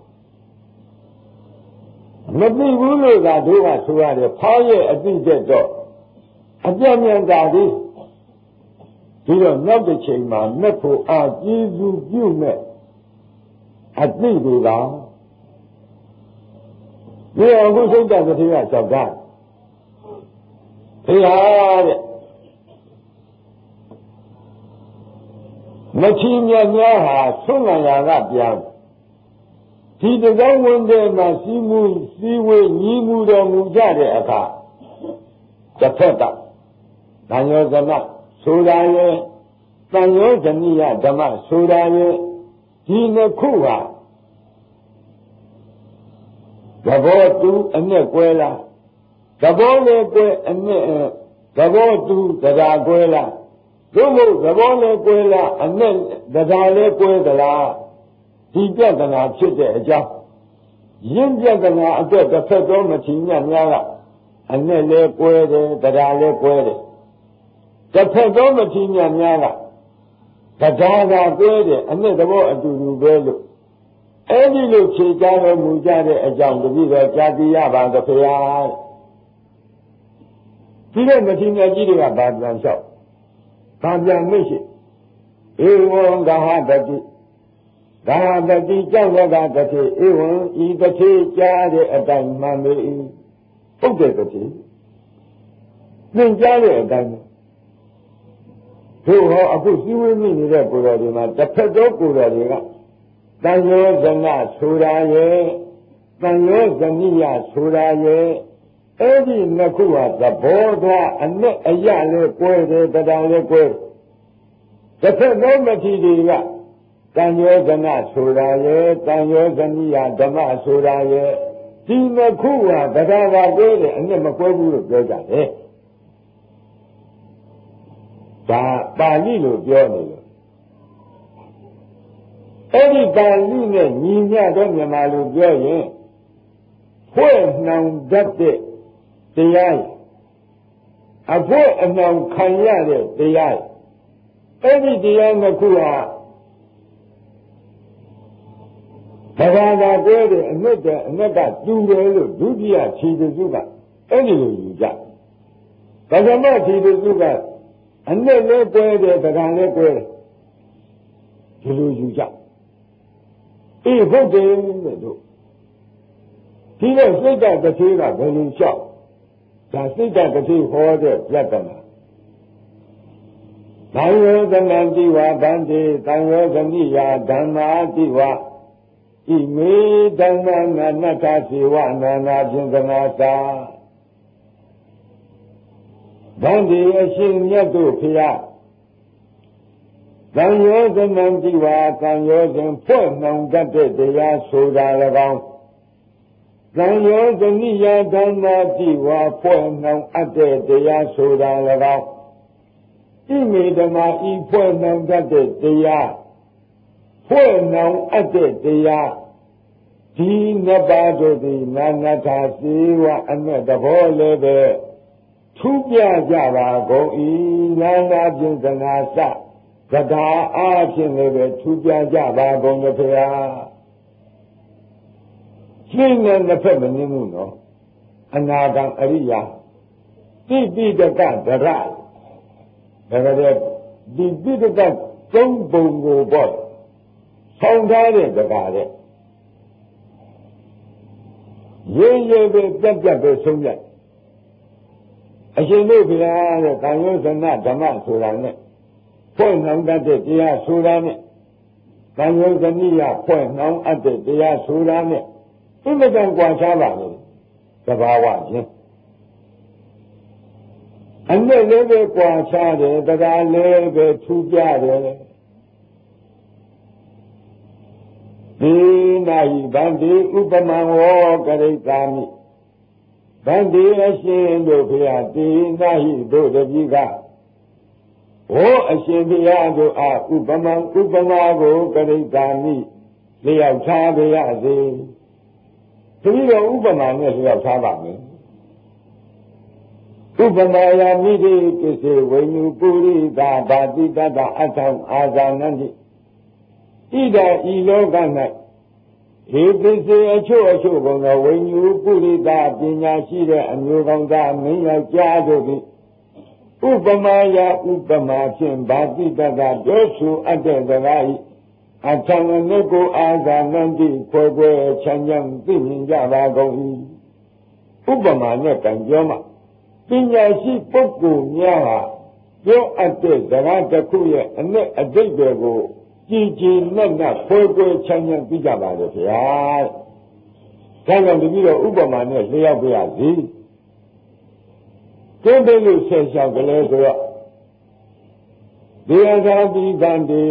မသိဘူးလို့သာတို့ကဆိုရတယ်ဖားရဲ့အတိတဲ့တော့အပြည့်ညာကားဒီတော့နောက်တစ်ချိန်မှာမဲ့ဖို့အာကျေးဇူးပြုမဲ့အတိတွေကဒီအခုစိတ်တကတိကကြောက်တာဖေဟာတဲ့မချီမြတ်များဟာဆွမ်းလာရာကပြန်ဒီတကောင်းဝင်တဲ့မှာစီးဝေးညီးမှုတော်မူကြတဲ့အခါတစ်ဖက်ကတန်ရောသမဆိုတာရဲ့တန်ရောဇနိယဓမ္မဆိုတာရဲ့ဒီနှစ်ခုဟာသဘောတူအနဲ့ကွဲလားသဘောလည်းကွဲအနဲ့သဘောတူတရားကွဲလားတို့မို့သဘောလည်းကွဲလားအနဲ့တရားလည်းကွဲသလားဒီပြဿနာဖြစ်တဲ့အကြောင်းရင်းပြဿနာအတွက်တစ်ဖက်သောမထီမြတ်များကအနဲ့လည်းကွဲတယ်တရားလည်းကွဲတယ်တစ်ဖက်သောမထီမြတ်များကတရားကကွဲတယ်အနဲ့သဘောအတူတူပဲလို့အဲ့ဒီလိုဖြေကြတော်မူကြတဲ့အကြောင်းတပည့်တော်ကြားသိရပါသဖေဟာဒီတဲ့မထေရကြီးတွေကဗာပြန်လျှောက်ဗာပြန်မရှိဧဝံဂဟတတိဂဟတတိကြောင့်လည်းကတတိဧဝံဤတတိကြားတဲ့အတိုင်းမှန်ပေ၏ဟုတ်တဲ့တတိသင်ကြားတဲ့အတိုင်းတို့ဟောအခုစည်းဝေးမိနေတဲ့ကိုယ်တော်တွေမှာတစ်ဖက်သောကိုယ်တော်တွေကတန်ရောဇနဆိုတာရဲ့တန်ရောဇနိယဆိုတာရဲ့အဲ့ဒီနှစ်ခုဟာသဘောသွားအနဲ့အရလည်းကွဲတယ်တရားလည်းကွဲတစ်ဖက်သောမထေရတွေကတန်ရောဇနဆိုတာရဲ့တန်ရောဇနိယဓမ္မဆိုတာရဲ့ဒီနှစ်ခုဟာတရားသာကွဲတယ်အနဲ့မကွဲဘူးလို့ပြောကြတယ်ဒါပါဠိလိုပြောနေလို့အဲ့ဒီပါဠိနဲ့ညီမျှတော့မြန်မာလိုပြောရင်ဖွဲ့နှောင်တတ်တဲ့တရားအဖို့အနှောင်ခံရတဲ့တရားအဲ့ဒီတရားနှစ်ခုဟာတရားသာကွဲတယ်အနဲ့ကအနဲ့ကတူတယ်လို့ဒုတိယခြေတစုကအဲ့ဒီလိုယူကြပထမခြေတစုကအနဲ့လည်းကွဲတယ်တရားလည်းကွဲတယ်ဒီလိုယူကြအေးဟုတ်တယ်တဲ့တို့ဒီတော့စိတ်တတိကဘယ်လိုလျှောက်ဒါစိတ်တတိဟောတဲ့ပြဿနာသံယောဇနံတိဝဗန္တိသံယောဇနိယဓမ္မာတိဝဣမေဓမ္မနာနတ္ထစေဝနာနာဖြင့်သနာသာဗန္တိအရှင်မြတ်တို့ဖျားသံယောဇနံတိဝသံယောဇဉ်ဖွဲ့နှောင်တတ်တဲ့တရားဆိုတာ၎င်းသံယောဇနိယဓမ္မာတိဝဖွဲ့နှောင်အပ်တဲ့တရားဆိုတာ၎င်းဣမေဓမ္မာဤဖွဲ့နှောင်တတ်တဲ့တရားဖွဲ့နှောင်အပ်တဲ့တရားဒီနှစ်ပါးတို့သည်နာနာထာစေဝအနဲ့သဘောလည်းပဲထူးပြကြပါကုန်၏နာနာဖြင့်သနာစကထာအားဖြင့်လည်းပဲထူးပြကြပါကုန်ကြဖေဟာရှင်းတဲ့နှစ်ဖက်မနှင်းဘူးနော်အနာဂံအရိယာတိပိတကဒရဒါကြတဲ့ဒီပိတကသုံးပုံကိုပေါ့ဆောင်းထားတဲ့တကားတဲ့ရေးရေးပဲပြတ်ပြတ်ပဲဆုံးရအရှင်တို့ဘုရားတဲ့ကာယောဇနဓမ္မဆိုတာနဲ့ဖွဲ့နှောင်တတ်တဲ့တရားဆိုတာနဲ့ကာယောဇနိယဖွဲ့နှောင်အပ်တဲ့တရားဆိုတာနဲ့အင်မတန်ကြွားချပါလေသဘာဝချင်းအနဲ့လည်းပဲကြွားချတယ်တရားလည်းပဲထူးကြတယ်ဒီနာဟိဗန္တိဥပမံဝောကရိတာမိဗန္တိအရှင်တို့ဘုရားဒီနာဟိတို့တတိကဟောအရှင်ဘုရားတို့အားဥပမံဥပမာကိုကရိတာမိလျောက်ထားပါရစေဒီလိုဥပမာနဲ့လျောက်ထားပါမယ်ဥပမာယာမိတိကိစေဝိညုပုရိသာဘာတိတတအထောင်အာဇာနန္တိဣဒာဤလောက၌ဧကိစေအချို့ဘုံသောဝိညုပုရိသာပညာရှိတဲ့အမျိုးကောင်းသားမင်းယောက်ျားတို့သည်ဥပမာယာဥပမာဖြင့်ဘာတိတတပြောဆိုအပ်တဲ့စကား၏အထောင်အနက်ကိုအာဇာနန္တိဖွယ်ဖွယ်ချမ်းချမ်းသိမြင်ကြပါကုန်၏ဥပမာနဲ့ကံပြောမှပညာရှိပုဂ္ဂိုလ်များဟာပြောအပ်တဲ့စကားတစ်ခုရဲ့အနဲ့အဓိပ္ပာယ်ကိုကြည်ကြည်နက်နက်ဖွယ်ဖွယ်ချမ်းချမ်းသိကြပါလေဗျာဒါကြောင့်တပည့်တော်ဥပမာနဲ့လျှောက်ပြရစီကျင်းတယ်လို့ဆက်လျှောက်ကလေးဆိုတော့ဒီအသာတိဗန္တိ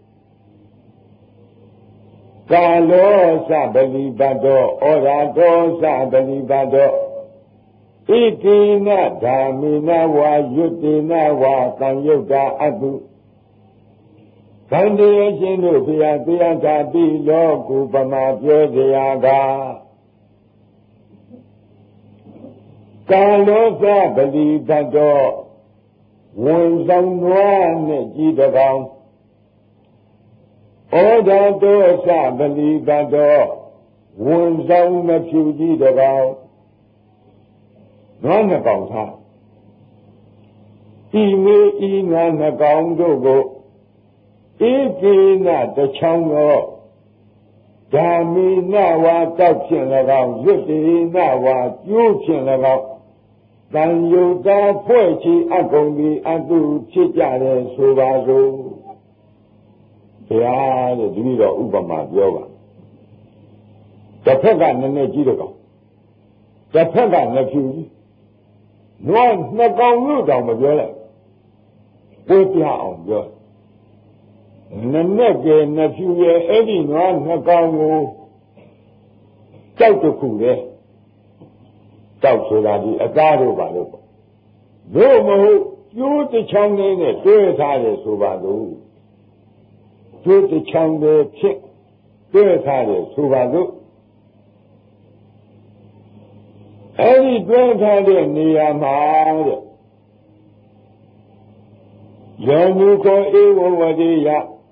ကာလောသပတိပတ္တောဩရာတောသပတိပတ္တောဣတိနဓမ္မိနဝါယုတိနဝါသံယုတ်တာအတုဗန္တိအရှင်တို့ဘုရားတရားသာတိလောကုပမာပြောကြရာကကာလောသပတိပတ္တောဝန်ဆောင်နွားနဲ့ကြီးတကောင်ဩဒတောသပတိပတ္တောဝန်ဆောင်မဖြူကြီးတကောင်နွားနှစ်ကောင်ထားဤမေဤနွားနှစ်ကောင်တို့ကိုဧကေနတချောင်းသောဓမ္မိနဝါတောက်ဖြင့်၎င်းရွတ်တိနဝါကျိုးဖြင့်၎င်းတန်ယုတ်တာဖွဲ့ချီအကုန်ပြီးအတုဖြစ်ကြတယ်ဆိုပါစို့ဘုရားတဲ့ဒီလိုတော့ဥပမာပြောပါတစ်ဖက်ကနည်းနည်းကြီးတဲ့ကောင်တစ်ဖက်ကနှစ်ဖြူကြီးနွားနှစ်ကောင်လို့တောင်မပြောလိုက်ကိုပြအောင်ပြောနည်းနည်းကနှစ်ဖြူရဲ့အဲ့ဒီနွားနှစ်ကောင်ကိုကြောက်တစ်ခုလေတောက်ဆိုတာဒီအသားတို့ပါလို့ပေါ့တို့မဟုတ်ကျိုးတစ်ချောင်းလေးနဲ့တွဲထားတယ်ဆိုပါတော့ကျိုးတစ်ချောင်းလေးဖြစ်တွဲထားတယ်ဆိုပါတော့အဲ့ဒီတွဲထားတဲ့နေရာမှာတဲ့ယောမူခောဧဝဝတိယ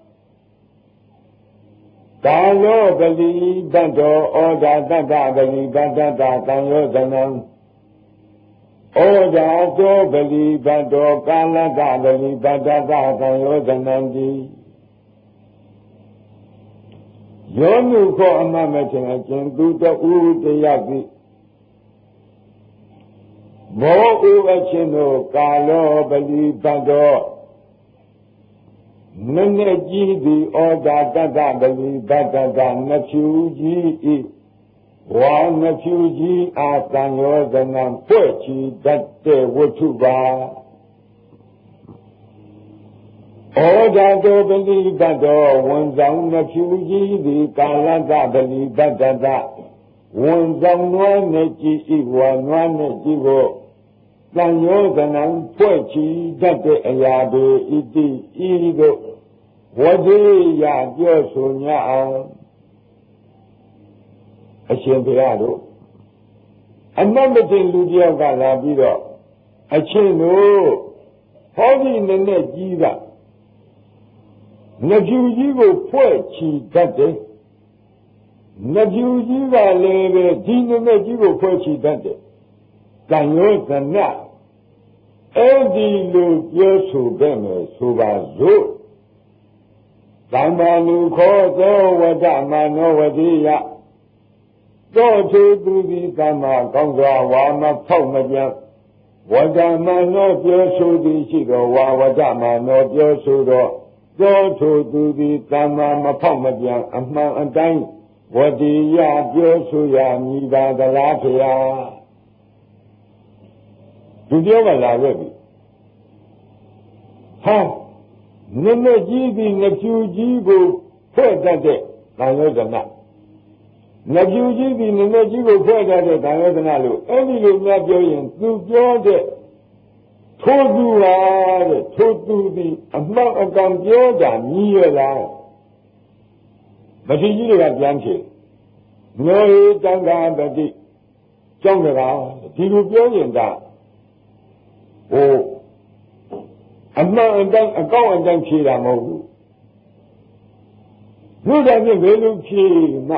ကာလောပတိတတ္တောဩဒာတတ္တပတိပတ္တတသံယောဇနံဩဒာသောပတိပတ္တောကာလတ္တပတိပတ္တတသံယောဇနံတိယောမူခောအမမထင်အကျဉ်သူတူတယောက်သည်ဘောဥအချင်းတို့ကာလောပတိပတ္တောနည်းနည်းကြီးသည်ဩဒါတတ္တပတိပတ္တကနှဖြူကြီးဤဝါနှဖြူကြီးအာသံယောဇနံဖွဲ့ချီတတ်တဲ့ဝတ္ထုပါဩဒါတောပတိပတ္တောဝန်ဆောင်နှဖြူကြီးသည်ကာလတ္တပတိပတ္တကဝန်ဆောင်နွားနှကြီးဤဝါနွားနှကြီးကိုသံယောဇနံဖွဲ့ချီတတ်တဲ့အရာတွေဣတိဤသို့ဝတိယပြောဆိုညအောင်အရှင်ဘုရားတို့အမတ်မတင်လူတယောက်ကလာပြီးတော့အချင်းတို့ဟောဒီနည်းနည်းကြီးကနှဖြူကြီးကိုဖွဲ့ချီတတ်တယ်နှဖြူကြီးကလည်းပဲဒီနည်းနည်းကြီးကိုဖွဲ့ချီတတ်တယ်ကံရောဇနအဲ့ဒီလိုပြောဆိုခဲ့မယ်ဆိုပါစို့သမ္မာလူခောသောဝတ္တမနောဝတိယသောထေသူသည်သမ္မာကောင်းစွာဝါမဖောက်မပြန်ဝတ္တမနောပြောဆိုသည်ရှိသောဝါဝတ္တမနောပြောဆိုသောသောထိုသူသည်သမ္မာမဖောက်မပြန်အမှန်အတိုင်းဝတိယပြောဆိုရမည်ပါသလားဖေယသူပြောကလာခဲ့ပြီဟာနည်းနည်းကြီးပြီးနှဖြူကြီးကိုဖွဲ့တတ်တဲ့သံယောဇနနှဖြူကြီးပြီးနည်းနည်းကြီးကိုဖွဲ့တတ်တဲ့သံယောဇနလို့အဲ့ဒီလိုများပြောရင်သူပြောတဲ့ထိုသူဟာတဲ့ထိုသူသည်အမှန်အကန်ပြောတာမြည်ရလားမထေရကြီးတွေကပြန်ဖြေနောဟိတံဃာပတိကျောင်းကဒီလိုပြောရင်ဒါဟိုအမှန်အတိုင်းအကောင့်အတိုင်းဖြေတာမဟုတ်ဘူးလူသားချင်းဘယ်လိုဖြေမှ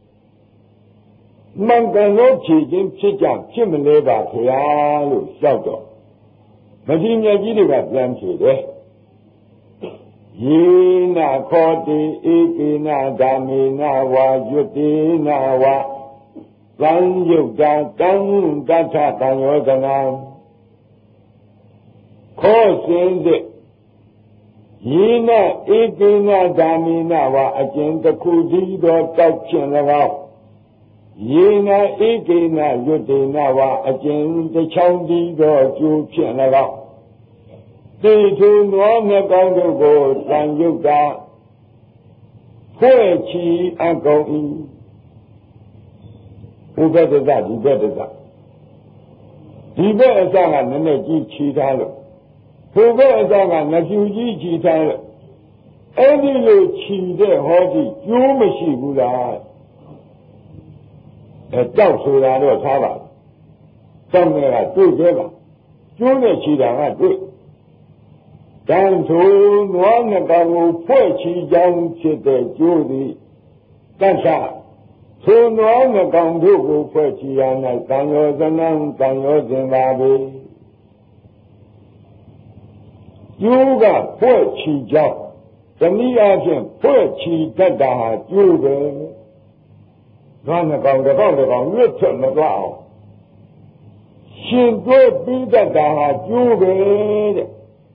မှန်ကန်လို့ဖြေခြင်းဖြစ်ကြဖြစ်မလဲပါခင်ဗျာလို့လျှောက်တော့မထေရမြတ်ကြီးတွေကပြန်ဖြေတယ်ယေနခောတိဧကေနဓမ္မေနဝါယွတေနဝါသံယုတ်တာကံတထသံယောဇနံခောစဉ်တဲ့ယေနဧကေနဓမ္မေနဝါအကျဉ်တစ်ခုတည်းသောတောက်ဖြင့်၎င်းယေနဧကေနယွတေနဝါအကျဉ်တစ်ချောင်းတည်းသောကျိုးဖြင့်၎င်းတိထုနွားနှကောင်းတို့ကိုသံယုတ်တာဖွဲ့ချီအကုန်၏ဘုဘဒဇဒီဘဒဇဒီဘက်အစကနည်းနည်းကြီးချီထားလို့ဘုဘအစကနှဖြူကြီးချီထားလို့အဲ့ဒီလိုချီတဲ့ဟောဒီကျိုးမရှိဘူးလားတောက်ဆိုတာတော့ထားပါတောက်နဲ့ကတွေ့သေးပါကျိုးနဲ့ချီတာကတွေ့တန်ထိုနွားနှကောင်ကိုဖွဲ့ချီကြောင်းဖြစ်တဲ့ကျိုးသည်တတ်ဆထိုနွားနှကောင်တို့ကိုဖွဲ့ချီရ၌တန်ရောဇနံတန်ရောစဉ်ပါပေကျိုးကဖွဲ့ချီကြောင်းတနည်းအားဖြင့်ဖွဲ့ချီတတ်တာဟာကျိုးပဲနွားနှကောင်တစ်ကောင်လွတ်ထွက်မသွားအောင်ရှင်တွဲပြီးတတ်တာဟာကျိုးပဲတဲ့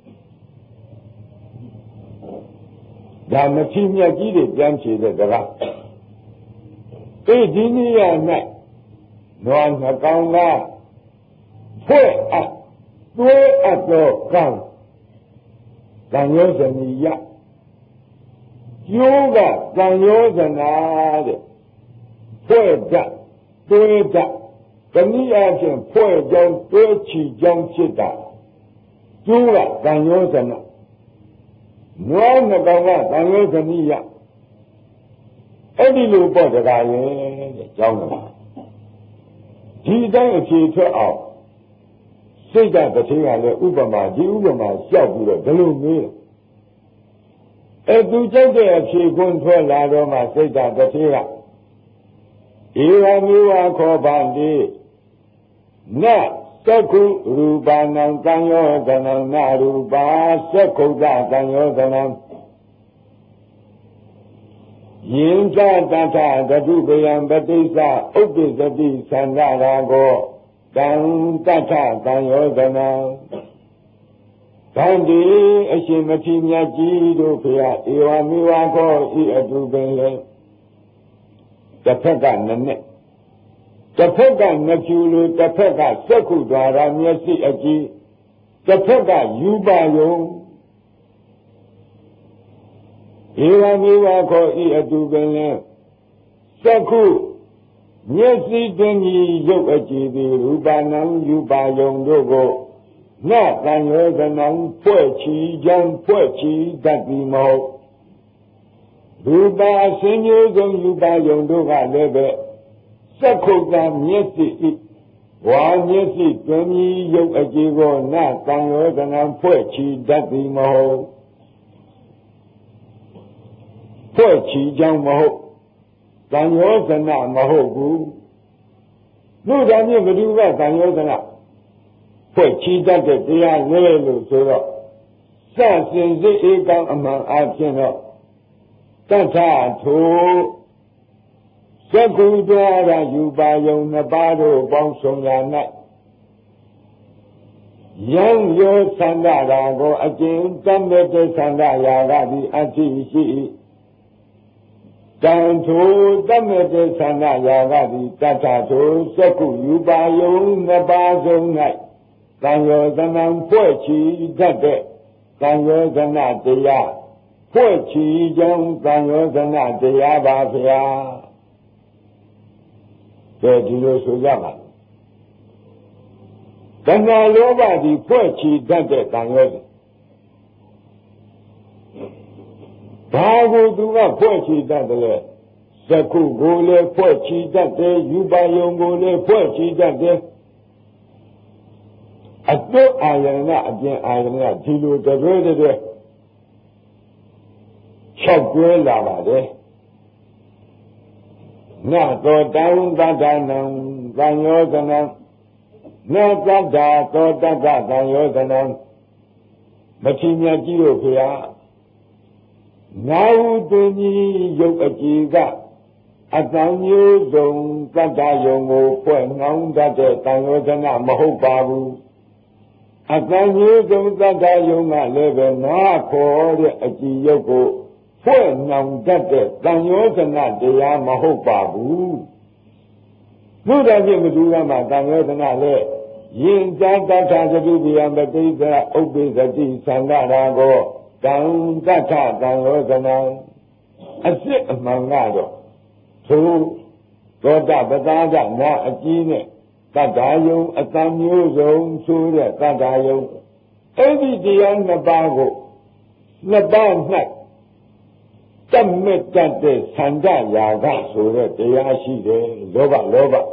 ဒါမထီမြတ်ကြီးတွေပြန်ဖြေတဲ့စကားဒီနေရာ၌နွားနှကောင်ကဖွဲ့အပ်တွဲအပ်သောကံသံယောဇနီယကျိုးကသံယောဇနာတဲ့ဖွဲ့တတ်တွဲတတ်တနည်းအားဖြင့်ဖွဲ့ကြောင်းတွဲချီကြောင်းဖြစ်တာကျိုးကတန်ရောဇနနွားနှစ်ကောင်ကတန်ရောဇနီးရအဲ့ဒီလိုပေါ့တကားရဲ့တဲ့ကြောင်းတော့ဒီတိုင်းအဖြေထွက်အောင်စိတ်ဓာတ်တစ်ထည်ကလည်းဥပမာဒီဥပမာလျှောက်ပြီးတော့ဘယ်လိုမေးသူကြိုက်တဲ့အဖြေကွန်းထွက်လာတော့မှစိတ်ဓာတ်တစ်ထည်ကဧဝမေဝခောဗန္တိနသက္ခုရူပနံကံယောဇနံနရူပါသက္ခုတကံယောဇနံယင်္ဇတထသတုပယံပတိစ္ဆဥပ္ပိသတိသန္ဓရာကောတံတထကံယောဇနံဗန္တိအရှင်မထေရမြတ်ကြီးတို့ဖေဟာဧဝမေဝခောဤအတုပင်လေတစ်ဖက်ကနနဲ့တစ်ဖက်ကနကျူလိုတစ်ဖက်ကစက္ခုဒွါရမျက်စိအကြည့်တစ်ဖက်ကယူပါယုံဧဝမေဝခောဤအတုပင်လေစက္ခုမျက်စိတွင်ကြီးရုပ်အကြည့်သည်ရူပနံယူပါယုံတို့ကိုနတန်ရောဇနံဖွဲ့ချီကြောင်းဖွဲ့ချီတတ်သည်မဟုတ်ရူပအစဉ်မျိုးစုံယူပါယုံတို့ကလည်းပဲစက္ခုတမျက်စိဤဝါမျက်စိတွင်ကြီးရုပ်အကြည့်ကိုနတန်ရောဇနံဖွဲ့ချီတတ်သည်မဟုတ်ဖွဲ့ချီကြောင်းမဟုတ်တန်ရောဇနမဟုတ်ဘူးတို့ဒါမြင့်ဘယ်သူကတန်ရောဇနဖွဲ့ချီတတ်တဲ့တရားလဲလို့ဆိုတော့စစင်စစ်ဧကံအမှန်အားဖြင့်တော့တထထိုသက္ခုဒွါရယူပါယုံနှစ်ပါးတို့ပေါင်းဆောင်ရာ၌ယံယောသန္တရာကိုအကျဉ်းတမ်းတဲ့သန္တရာကသည်အတ္တိရှိ၏တံထိုတမ်းတဲ့သန္တရာကသည်တထထိုသက္ခုယူပါယုံနှစ်ပါးစုံ၌တန်ရောဇနံဖွဲ့ချီတတ်တဲ့တန်ရောဇနတရားဖွဲ့ချီကြောင်းတန်ရောဇနတရားပါဗျာဒီလိုဆိုကြပါတဏှာလောဘသည်ဖွဲ့ချီတတ်တဲ့တန်ရောဇဘာကိုသူကဖွဲ့ချီတတ်တယ်လဲသက္ခုကိုလည်းဖွဲ့ချီတတ်တယ်ယူပါယုံကိုလည်းဖွဲ့ချီတတ်တယ်အတုအာယရဏအပြင်အာယရဏဒီလိုတရွဲ့တရွဲ့၆ကျွဲလာပါတယ်နသောတံသတ္တနံသံယောဇနံနသတ္တာသောတတ္တသံယောဇနံမထေရမြတ်ကြီးတို့ဖေဟာနာဟုတွင်ကြီးရုပ်အကြည်ကအတန်မျိုးစုံတတ္တယုံကိုဖွဲ့နှောင်းတတ်တဲ့သံယောဇနမဟုတ်ပါဘူးအတန်မျိုးစုံတတ္တယုံကလည်းပဲနာခေါ်တဲ့အကြည်ရုပ်ကိုဖွဲ့နှောင်တတ်တဲ့သံယောဇနတရားမဟုတ်ပါဘူးဘုရားရှင်မသူကမှသံယောဇနလည်းယင်ဇာတထသတုပိယံပတိစ္ဆဥပ္ပိသတိသန္တရာကိုတံတထသံယောဇနံအစစ်အမှန်ကတော့ထိုသောတပတာဒနာအကြီးနဲ့တတ္တာယုံအတန်မျိုးစုံဆိုတဲ့တတ္တာယုံအဲ့ဒီတရားနှစ်ပါးကိုနှစ်ပါး၌တတ်မဲ့တတ်တဲ့သန္ဓရာဂဆိုတဲ့တရားရှိတယ်လောဘ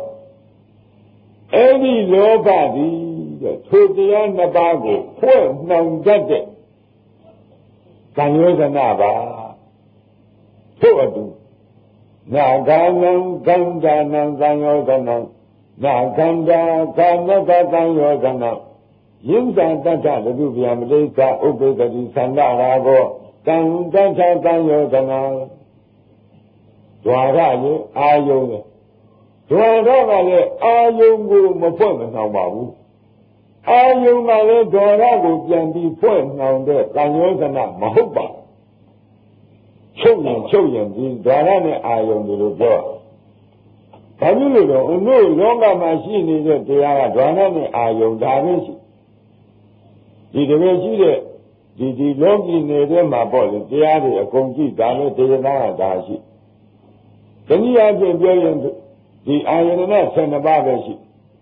အဲ့ဒီလောဘသည်တဲ့ထိုတရားနှစ်ပါးကိုဖွဲ့နှောင်တတ်တဲ့ကံယောဇနာပါထို့အတူနာဂာနံကံဒါနံသံယောဇနံနာကံဒါကာမကသံယောဇနံယင်္ဇာတထသတုဗျာမတိစ္ဆဥပ္ပိသတိသန္တရာကိုတံတထသံယောဇနံဒွါရရေအာယုံလေဒွါရကလည်းအာယုံကိုမဖွဲ့မနှောင်ပါဘူးအာယုံကလည်းဒွါရကိုပြန်ပြီးဖွဲ့နှောင်တဲ့သံယောဇနမဟုတ်ပါချုပ်ရင်ဒီဒွါရနဲ့အာယုံတွေလို့ပြောဘာဖြစ်လို့လဲအနုလောကမှာရှိနေတဲ့တရားကဒွါရနဲ့အာယုံဒါပဲရှိဒီတကယ်ရှိတဲ့ဒီလောကီနေတဲ့မှာပေါ့လေတရားတွေအကုန်ကြည့်ဒါလည်းတရားနာတာရှိတနည်းအားဖြင့်ပြောရင်ဒီအာယတနာ12ပါးပဲရှိ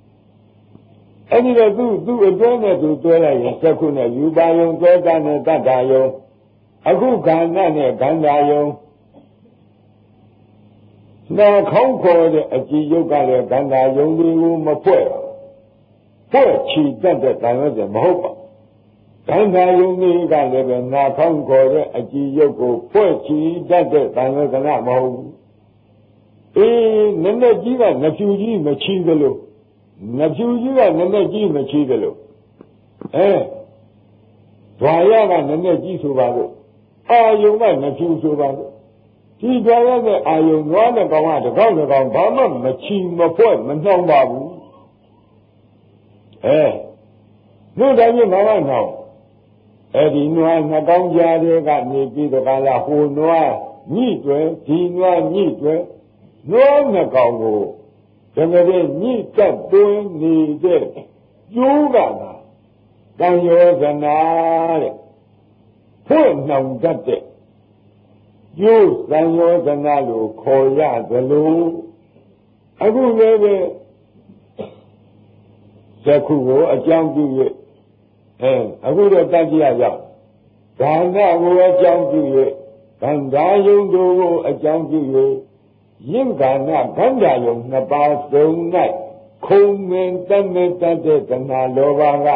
အဲ့ဒီတော့သူ့အတွင်းနဲ့သူတွဲလိုက်ရင်သက္ခုနဲ့ယူပါယုံသောတာနဲ့တတ္တယုံအခုခန္ဓာနဲ့ခန္ဓာယုံနာခေါင်းခေါ်တဲ့အကြည်ယုတ်ကလည်းခန္ဓာယုံတွေကိုမဖွဲ့ချီတတ်တဲ့တန်ရုပ်တွေမဟုတ်ပါခန္ဓာယုံတွေကလည်းပဲနာခေါင်းခေါ်တဲ့အကြည်ယုတ်ကိုဖွဲ့ချီတတ်တဲ့တန်ရုပ်ကမဟုတ်ဘူးနည်းနည်းကြီးကနှဖြူကြီးမချီသလိုနှဖြူကြီးကနည်းနည်းကြီးမချီသလိုဓာရကနည်းနည်းကြီးဆိုပါလို့အာယုံကနှဖြူဆိုပါလို့ဒီဓာရနဲ့အာယုံနွားနဲ့ကောင်ကတကောက်ဘာမှမချီမဖွဲ့မနှောင်းပါဘူးတို့တိုင်းမှာမနှောင်းအဲ့ဒီနွားနှစ်ကောင်းကြားတွေကနေပြီးတော့ကလာဟိုနွားညှိတွယ်ဒီနွားညှိတွယ်နွားနှစ်ကောင်ကိုတကယ်ညှိကပ်သွင်းနေတဲ့ကျိုးကသာတန်ရောဇနာတဲ့ဖွဲ့နှောင်တတ်တဲ့ကျိုးတန်ရောဇနာလို့ခေါ်ရသလိုအခုလည်းပဲသက္ခုကိုအကြောင်းပြု၍အခုတော့တတ်ကြရကြခန္ဓာကိုအကြောင်းပြု၍ခန္ဓာယုံတို့ကိုအကြောင်းပြု၍ယင်္ဂာနခန္ဓာယုံနှစ်ပါးစုံ၌ခုံမင်တတ်မဲ့တတ်တဲ့တဏှာလောဘက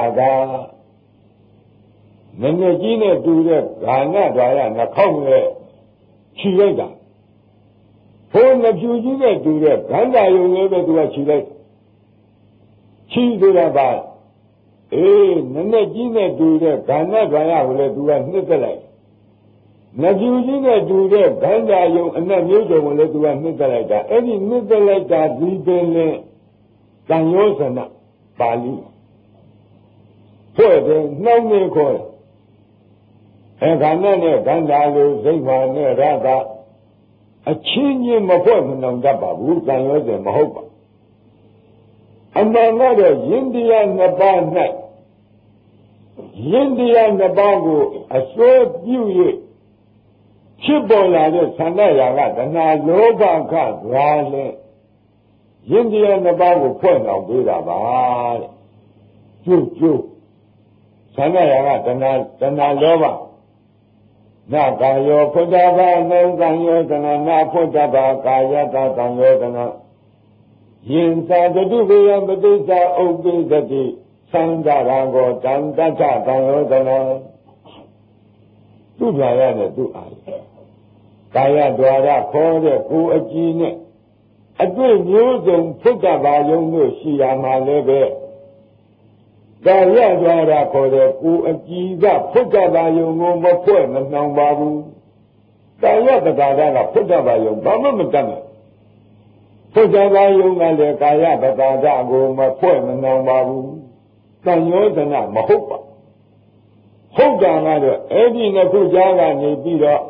နည်းနည်းကြီးနဲ့တူတဲ့ဂာနဓာရနှခေါင်းနဲ့ခြိလိုက်တာဘုံနှဖြူကြီးနဲ့တူတဲ့ခန္ဓာယုံလေးပဲသူကခြိလိုက်ခြိဆိုတာပါနည်းနည်းကြီးနဲ့တူတဲ့ဂာနဓာရကိုလည်းသူကနှစ်သက်လိုက်နှဖြူကြီးနဲ့တူတဲ့ခန္ဓာယုံအနက်မျိုးစုံကိုလည်းသူကနှစ်သက်လိုက်တာအဲ့ဒီနှစ်သက်လိုက်တာဒီပင်လင်တန်ရောဇနပါဠိဖွဲ့တယ်နှောင်းနေခေါ်ခန္ဓာနဲ့ခန္ဓာလိုစိတ်မှနဲ့ရတာအချင်းချင်းမဖွဲ့မနှောင်တတ်ပါဘူးတန်ရောဇမဟုတ်ပါအမှန်ကတော့ယဉ်တရားနှစ်ပါး၌ယဉ်တရားနှစ်ပါးကိုအစွဲပြု၍ဖြစ်ပေါ်လာတဲ့သန္တရာကတဏှာလောဘကသာလဲယဉ်တရားနှစ်ပါးကိုဖွဲ့နှောင်ပေးတာပါတဲ့ကျုပ်သန္တရာကတဏှာလောဘနာကာယောဖုဒ္ဓဘာနောကံယောသနာနာဖုဒ္ဓဘာကာယတသံယောသနာယင်သာတတုဘေယပတိစ္ဆာဥပ္ပိသတိသံဃာရံကိုတံတတ္ထသံယောသနာသူ့ဓာရနဲ့သူ့အာရကာယဓာရခေါ်တဲ့ကိုယ်အကြည်နဲ့အတွေ့မျိုးစုံဖုဒ္ဓဘာယုံတို့ရှိရမှာလည်းပဲကာယဓာရခေါ်တဲ့ကိုယ်အကြည်ကဖုဒ္ဓဘာယုံကိုမဖွဲ့မနှောင်ပါဘူးကာယပဒါဒကဖုဒ္ဓဘာယုံဘာမှမတတ်ဘူးဖုဒ္ဓဘာယုံကလည်းကာယပဒါဒကိုမဖွဲ့မနှောင်ပါဘူးတန်ရောဇနမဟုတ်ပါဟုတ်တာကတော့အဲ့ဒီနှစ်ခုကြားကနေပြီးတော့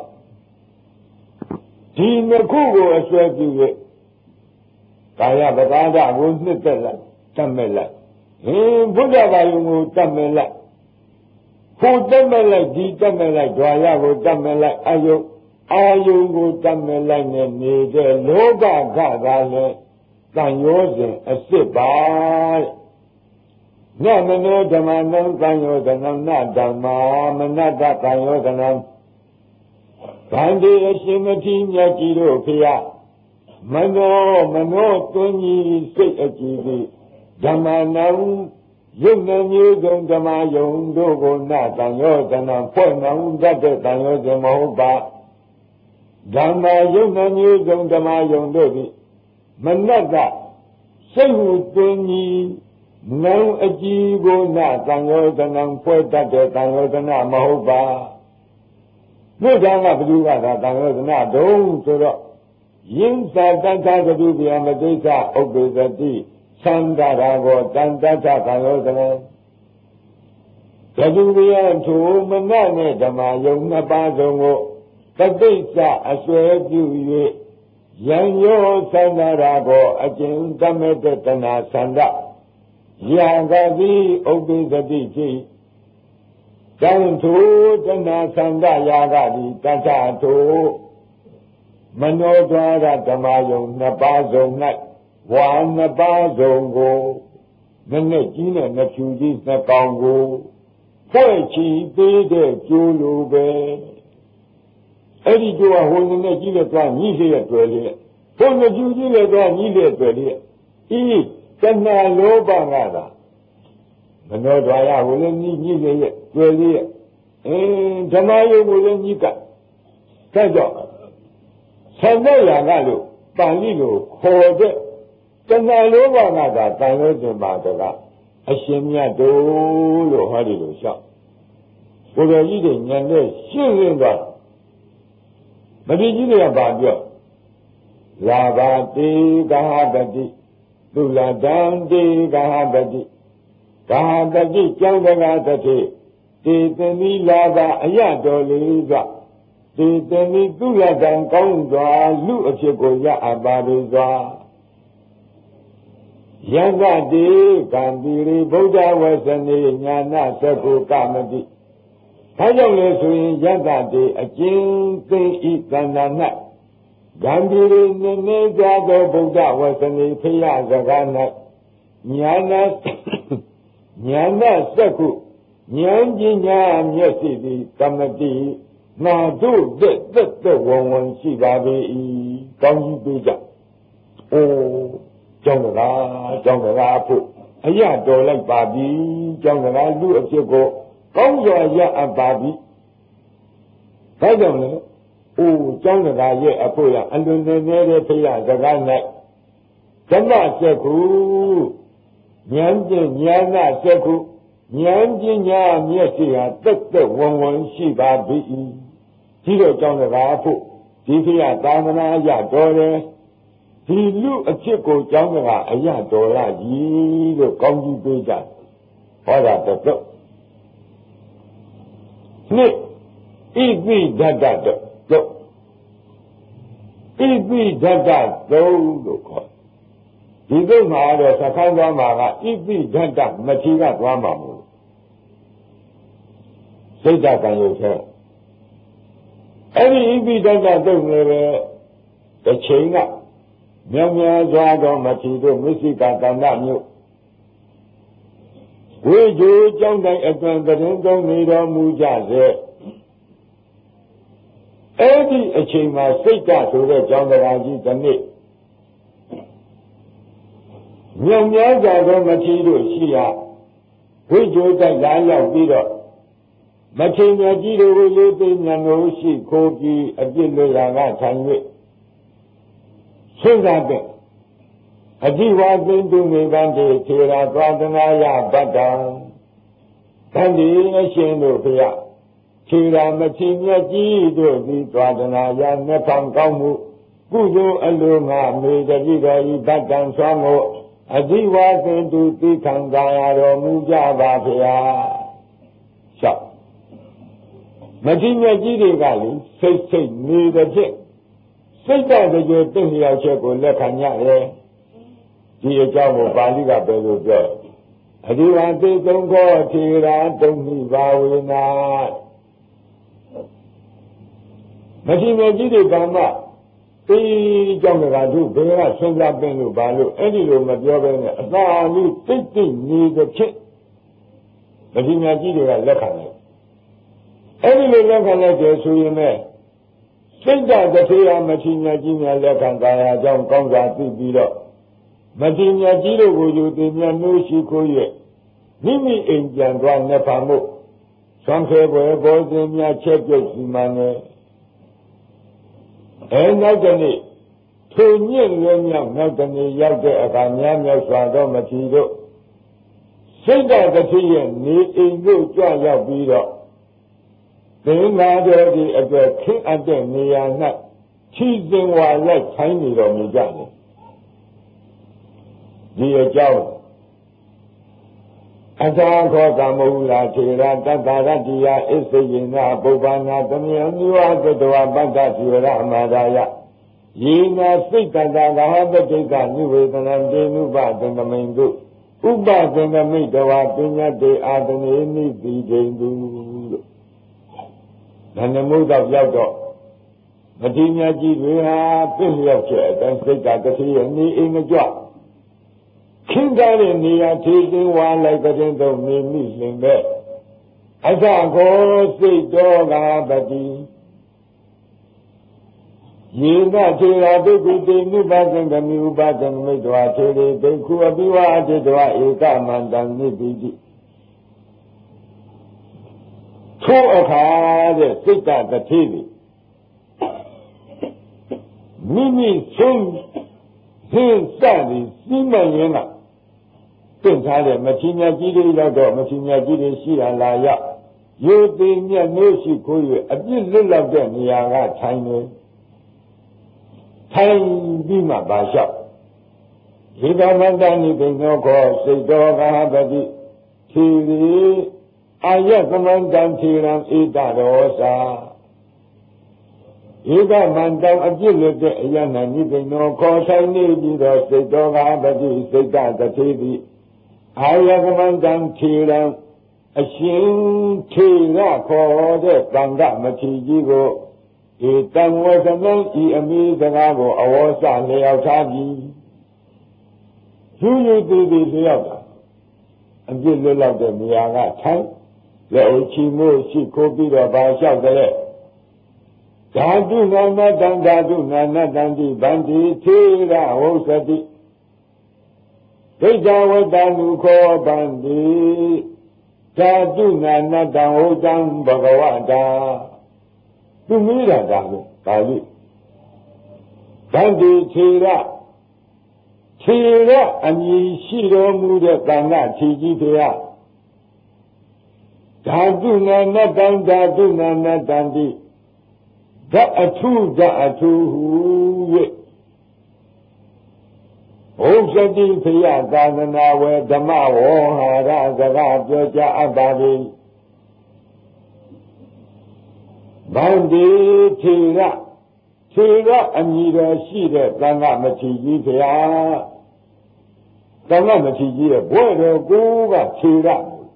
ဒီနှစ်ခုကိုအစွဲပြု၍ကာယပဒါဒကိုနှစ်သက်လိုက်တတ်မဲ့လိုက်ဘုဒ္ဓဘာယုံကိုတတ်မဲ့လိုက်ကိုတတ်မဲ့လိုက်ဒီတတ်မဲ့လိုက်ဓာရကိုတတ်မဲ့လိုက်အာယုကိုတတ်မဲ့လိုက်နဲ့နေတဲ့လောဘကသာလဲတန်ရောစဉ်အစ်စ်ပါတဲ့နမနောဓမ္မနံတန်ရောဇနံနဓမ္မာမနတတန်ရောဇနံဗန္တိအရှင်မတိမြတ်ကြီးတို့ဖျားမနောသွင်းကြီးစိတ်အကြည်ကြီးဓမ္မနံယုတ်နှမျိုးစုံဓမ္မယုံတို့ကိုနတန်ရောဇနံဖွဲ့နှောင်တတ်တဲ့တန်ရောဇမဟုတ်ပါဓမ္မယုတ်နှမျိုးစုံဓမ္မယုံတို့သည်မနတစိတ်ဟုသွင်းကြီးနောင်အကြည်ကိုနတန်ရောဇနံဖွဲ့တတ်တဲ့တန်ရောဇနမဟုတ်ပါဘုရားကဘယ်သူကသာတန်ရောဇနဒုံဆိုတော့ယင်းသာတတ္ထကတိဗျာမတိစ္ဆဥပ္ပေသတိသံဃာရကိုတန်တတ္ထတန်ရောဇနံကတိဗျာထိုမနနဲ့ဓမ္မယုံနှစ်ပါးစုံကိုတတိစ္ဆအစွဲပြု၍ယံယောသံဃာရကိုအကျဉ်တမဲ့တဲ့တဏှာသန္တယာကတိဥပ္ပိသတိဖြစ်တံထုတဏှာသန္တယာကတိတတ္ထထုမနောဒွါရဓမ္မယုံနှစ်ပါးစုံ၌ဝါနှစ်ပါးစုံကိုနဲ့ကြီးနဲ့နှဖြူကြီးနှစ်ကောင်ကိုဖွဲ့ချီပေးတဲ့ကျိုးလိုပဲအဲ့ဒီကျိုးကဟိုနဲ့ကြီးနဲ့သွားညှိလျက်တွေ့လျက်ဟိုနှဖြူကြီးနဲ့သွားညှိလျက်တွေ့လျက်ဤတဏှာလောဘငါသာမနောဒွါရကိုလည်းညှိလျက်တွေ့လျက်ဓမ္မယုတ်ကိုလည်းညှိကဆက်ကြောင့်ဆန္ဒရာကလို့ပါဠိလိုခေါ်တဲ့တဏှာလောဘငါသာတန်လို့တင်ပါတော့အရှင်မြတ်တို့လို့ဟောဒီလိုလျှောက်ကိုယ်တော်ကြီးတွေညံတဲ့ရှင်းရင်းသွားမတိကြီးတွေကပါပြောလာဘာတိကဟပတိသုလတံတိကဟပတိကဟပတိကျောင်းတကားတစ်ထိတေသမိလာဘာအရတော်လေးစွာတေသမိသုလတံကောင်းစွာလူအဖြစ်ကိုရအပ်ပါလေစွာယံကတိကံတိရိဗုဒ္ဓဝဆနေညာနာသက္ကုကမတိဒါကြောင့်လေဆိုရင်ယံကတိအကျဉ်းသိဤသန္တာ၌ကံတိရိနည်းနည်းကြသောဗုဒ္ဓဝဆနေဖျားစကား၌ညာနာသက္ကုဉာဏ်ပညာမျက်စိသည်ကမတိငါတို့သက်ဝန်ရှိပါပေ၏ကောင်းကြီးပေးကြအိုးကျောင်းတရားဖို့အရတော်လိုက်ပါပြီကျောင်းတရားလူအဖြစ်ကိုကောင်းစွာရအပ်ပါပြီဒါကြောင့်လေအိုးကျောင်းတရားရဲ့အဖို့ရအလွန်နည်းနည်းတဲ့ဖရာစကား၌ဓမ္မစက္ခုဉာဏ်ပညာစက္ခုဉာဏ်ပညာမျက်စိဟာသက်ဝန်ရှိပါပြီဒီတော့ကျောင်းတရားဖို့ဒီဖရာသာမဏေရတော်တယ်ဒီလူအဖြစ်ကိုကျောင်းကအရတော်ရကြီးလို့ကောင်းကြီးပေးကြဟောတာတော့နှစ်ဣပိဓတ္တတော့ဣပိဓတ္တသုံးလို့ခေါ်ဒီသုံးမှာတော့သခိုင်းသွားမှာကဣပိဓတ္တမထေရသွားမှာမို့စိတ်ဓာတ်ကံရုပ်ထဲအဲ့ဒီဣပိဓတ္တသုံးလည်းပဲတစ်ချိန်ကမြောင်များစွာသောမထေရတို့မစ္စိကတန္တမြို့ဝိဇ္ဇေကျောင်းတိုင်းအတွင်သတင်းသုံးနေတော်မူကြစေအဲ့ဒီအချိန်မှာစိတ်ဓာတ်ဆိုတဲ့ကျောင်းတရားကြီးတစ်နေ့မြောင်များစွာသောမထေရတို့ရှိရာဝိဇ္ဇေတိုက်လာရောက်ပြီးတော့မထေရကြီးတို့ကိုလေးသိဉာဏ်တို့ရှိခိုးပြီးအပြစ်လွတ်ရာကထိုင်၍ဆွမ်းသာတဲ့အဓိဝါသင်တုနေဗန္တိထေရသွားတနာယဗတ္တံဗန္တိအရှင်တို့ဖျားထေရမထေရမြတ်ကြီးတို့သည်သွားတနာယနှစ်ဖန်ကောင်းမှုကုသိုလ်အလိုငါမေတ္တိတော်ဤဗတ္တံဆွမ်းကိုအဓိဝါသင်တုသိခံသာရတော်မူကြပါဖျားရှောက်မထေရမြတ်ကြီးတွေကလေစိတ်နေတဲ့ဖြင့်စိတ်ဓာတ်ကြွတင့်လျောက်ချက်ကိုလက်ခံရတယ်ဒီအကြောင်းကိုပါဠိကပြောလို့ပြောအဒီဝတိသုံးခောထေရာတုံမိဘာဝေနာမထေရကြီးတွေကမှဒီကြောင့်ကတို့ဘယ်ကဆွမ်းစားပင်လို့ဘာလို့အဲ့ဒီလိုမပြောဘဲနဲ့အသာလေးတိတ်နေတဲ့ဖြစ်မထေရကြီးတွေကလက်ခံတယ်အဲ့ဒီလိုလက်ခံလိုက်တယ်ဆိုရင်လည်းစိတ်ဓာတ်တစ်ထေရမထေရကြီးများလက်ခံကာယကြောင့်ကောင်းစွာသိပြီးတော့မထေရကြီးတို့ကိုယူသိမြတ်နှိုးရှိခိုး၍မိမိအိမ်ပြန်သွားနေပါမှုသံခေဘွယ်ဘောဇင်များချက်ပြုတ်စီမံနေနောက်တနေ့ထိုညစ်လွယ်မြောက်နောက်တနေ့ရောက်တဲ့အခါများမြောက်စွာသောမထေရတို့စိတ်ဓာတ်တစ်ထေရနေအိမ်ကိုကြွရောက်ပြီးတော့သင်္ဃာတော်ဒီအတွက်ခင်းအပ်တဲ့နေရာ၌ချီးစဉ်ဝါလိုက်ခိုင်းနေတော်မူကြတယ်ဒီအကြောင်းအသာခောကမဟုလာထေရတတ္တရတ္တိယဣစ္ဆေယနာပုပ္ပနာသမယမြဝတ္တဝပတ္တသေရအမာဒာယယေနာစိတ်တတ္တဂဟပတိကနိဝေဒနံတေနုပသင်္ကမိန်တုဥပသင်္ကမိတဝပညာတေအာတနေနိတိဒိန်တုလို့ဓမ္မမုဒ္ဒရောက်တော့မထေရကြီးတွေဟာပြည့်လျောက်ချက်အတိုင်းစိတ်ကတည်းကနေအိမ်မကြွခင်းသားတဲ့နေရာထေးသိဝါလိုက်တဲ့တော့နေမိလင်ပဲအစကိုစိတ်တော်ကပတိယေနထေရာဒုက္ခတိနိဗ္ဗာန်ကမိဥပါဒံမိတ္တဝါထေရေဒိက္ခုအပိဝါအတေတဝါဧကမန္တံနိတိတိထိုအခါတဲ့စိတ်တထေးသည်မိမိဆုံးဟင်းစသည်စီးမရင်ကတင့်ထားတဲ့မထေရကြီးတွေရောက်တော့မထေရကြီးတွေရှိရလာရောက်ရိုသိမြတ်လို့ရှိခိုး၍အပြစ်လွတ်လောက်တဲ့နေရာကထိုင်နေထိုင်ပြီးမှပါလျှောက်ဧကမန္တနိဗ္ဗာန်ကိုစိတ်တော်ကပတိသီရိအာယသမန္တံထေရံဧတရောစာဧကမန္တံအပြစ်လွတ်တဲ့အယနာနိဗ္ဗာန်ကိုခေါ်ဆိုင်နေပြီးတော့စိတ်တော်ကပတိစိတ်တထေးသည်အာယသမန္တံထေရံအရှင်ထေရခေါ်တဲ့သံဃမထေရကြီးကိုဧတံဝသနံဤအမိစကားကိုအဝေါစလျောက်ထားပြီးယူယူတည်တည်လျောက်တာအပြစ်လွတ်လောက်တဲ့နေရာကထိုင်လက်အချီမို့ရှိခိုးပြီးတော့ပါလျှောက်တဲ့ဓာတုနာမတံဓာတုနာနတံတိဗန္တိထေရဝုစတိဒိဋ္ဌဝတ္တနုခောဗန္တိဓာတုနာနတံဟုတ်တံဘဂဝတာသူမေးတာဒါပဲဒါလို့ဗန္တိထေရအမည်ရှိတော်မူတဲ့သံဃာခြေကြီးဖေဟာဓာတုနာနတံဓာတုနာနတံတိဓာအထုဟု၍ဘုဇတိဖယသာသနာဝေဓမ္မဝေါဟာရစကားပြောကြအပ်ပါသည်ဗန္တိထေရအမည်တော်ရှိတဲ့သံဃမထေရကြီးဖျားသံဃမထေရကြီးရဲ့ဘွဲ့တော်ကိုကထေရ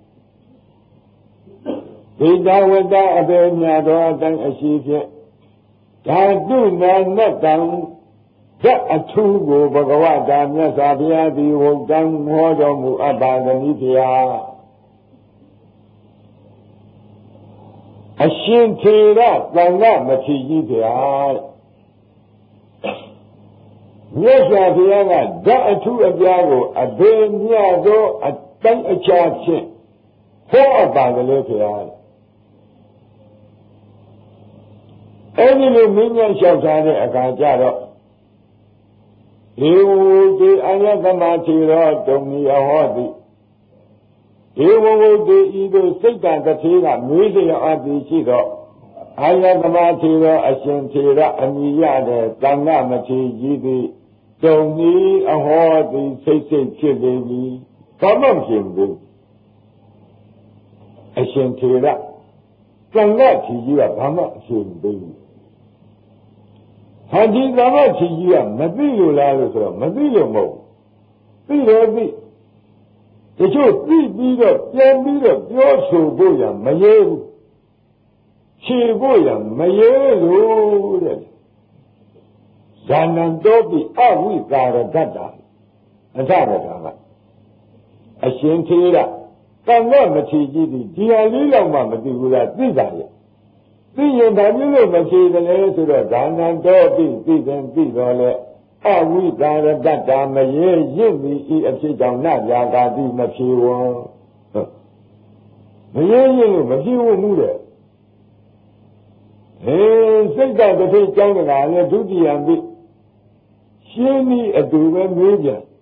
ဒိဋ္ဌဝတ္တအပေမြတ်တော်အတိုင်းအရှိဖြင့်ဓာတုနာနတံဓာအထုကိုဘဂဝတာမြတ်စွာဘုရားသည်ဝုတ်တံဟောတော်မူအပ်ပါသည်ဖျားအရှင်ထေရသံဃမထေရကြီးဖျားမြတ်စွာဘုရားကဓာအထုအပြားကိုအဘေမြတ်သောအတိုင်းအခြားဖြင့်ဟောအပ်ပါကလေးဖျားအဲဒီလိုမင်းများလျှောက်ထားတဲ့အခါကျတော့ဧဝံတေအာယသမထေရောတုံမီအဟောတိဧဝံတေဤသို့စိတ်တတထေကမေးလျောအပ်သည်ရှိတော့အာယသမထေရောအရှင်ထေရအမည်ရတဲ့သံဃမထေရကြီးသည်တုံမီအဟောသည်စိတ်ဖြစ်ပေပြီဘာမှမဖြစ်ဘူးအရှင်ထေရသံဃထေရကြီးကဘာမှအဖြစ်မပေးဘူးဟာဒီသံဃထေရကြီးကမသိလို့လားလို့ဆိုတော့မသိလို့မဟုတ်သိတော့သိတချို့သိပြီးတော့ပြန်ပြီးတော့ပြောဆိုဖို့ရမရဲဘူးဖြေဖို့ရမရဲလို့တဲ့ဇာနံတောပိအဝိကာရတ္တာအထရတာကအရှင်ထေရသံဃမထေရကြီးဒီဟာလေးတော့မှမသိဘူးလားသိတာလေသိရင်ဘာဖြစ်လို့မဖြေတယ်လဲဆိုတော့ဇာနံတောပိသိတယ်သိတော်လဲအဝိကာရတ္တာမရေရင့်ပြီးဤအဖြစ်ကြောင့်နဗျာကာတိမဖြေဝံမရေရင့်လို့မဖြေဝမှုတဲ့စိတ်တတထေကျောင်းတကာလည်းဒုတိယပိရှင်းပြီးအတူပဲမေးပြန်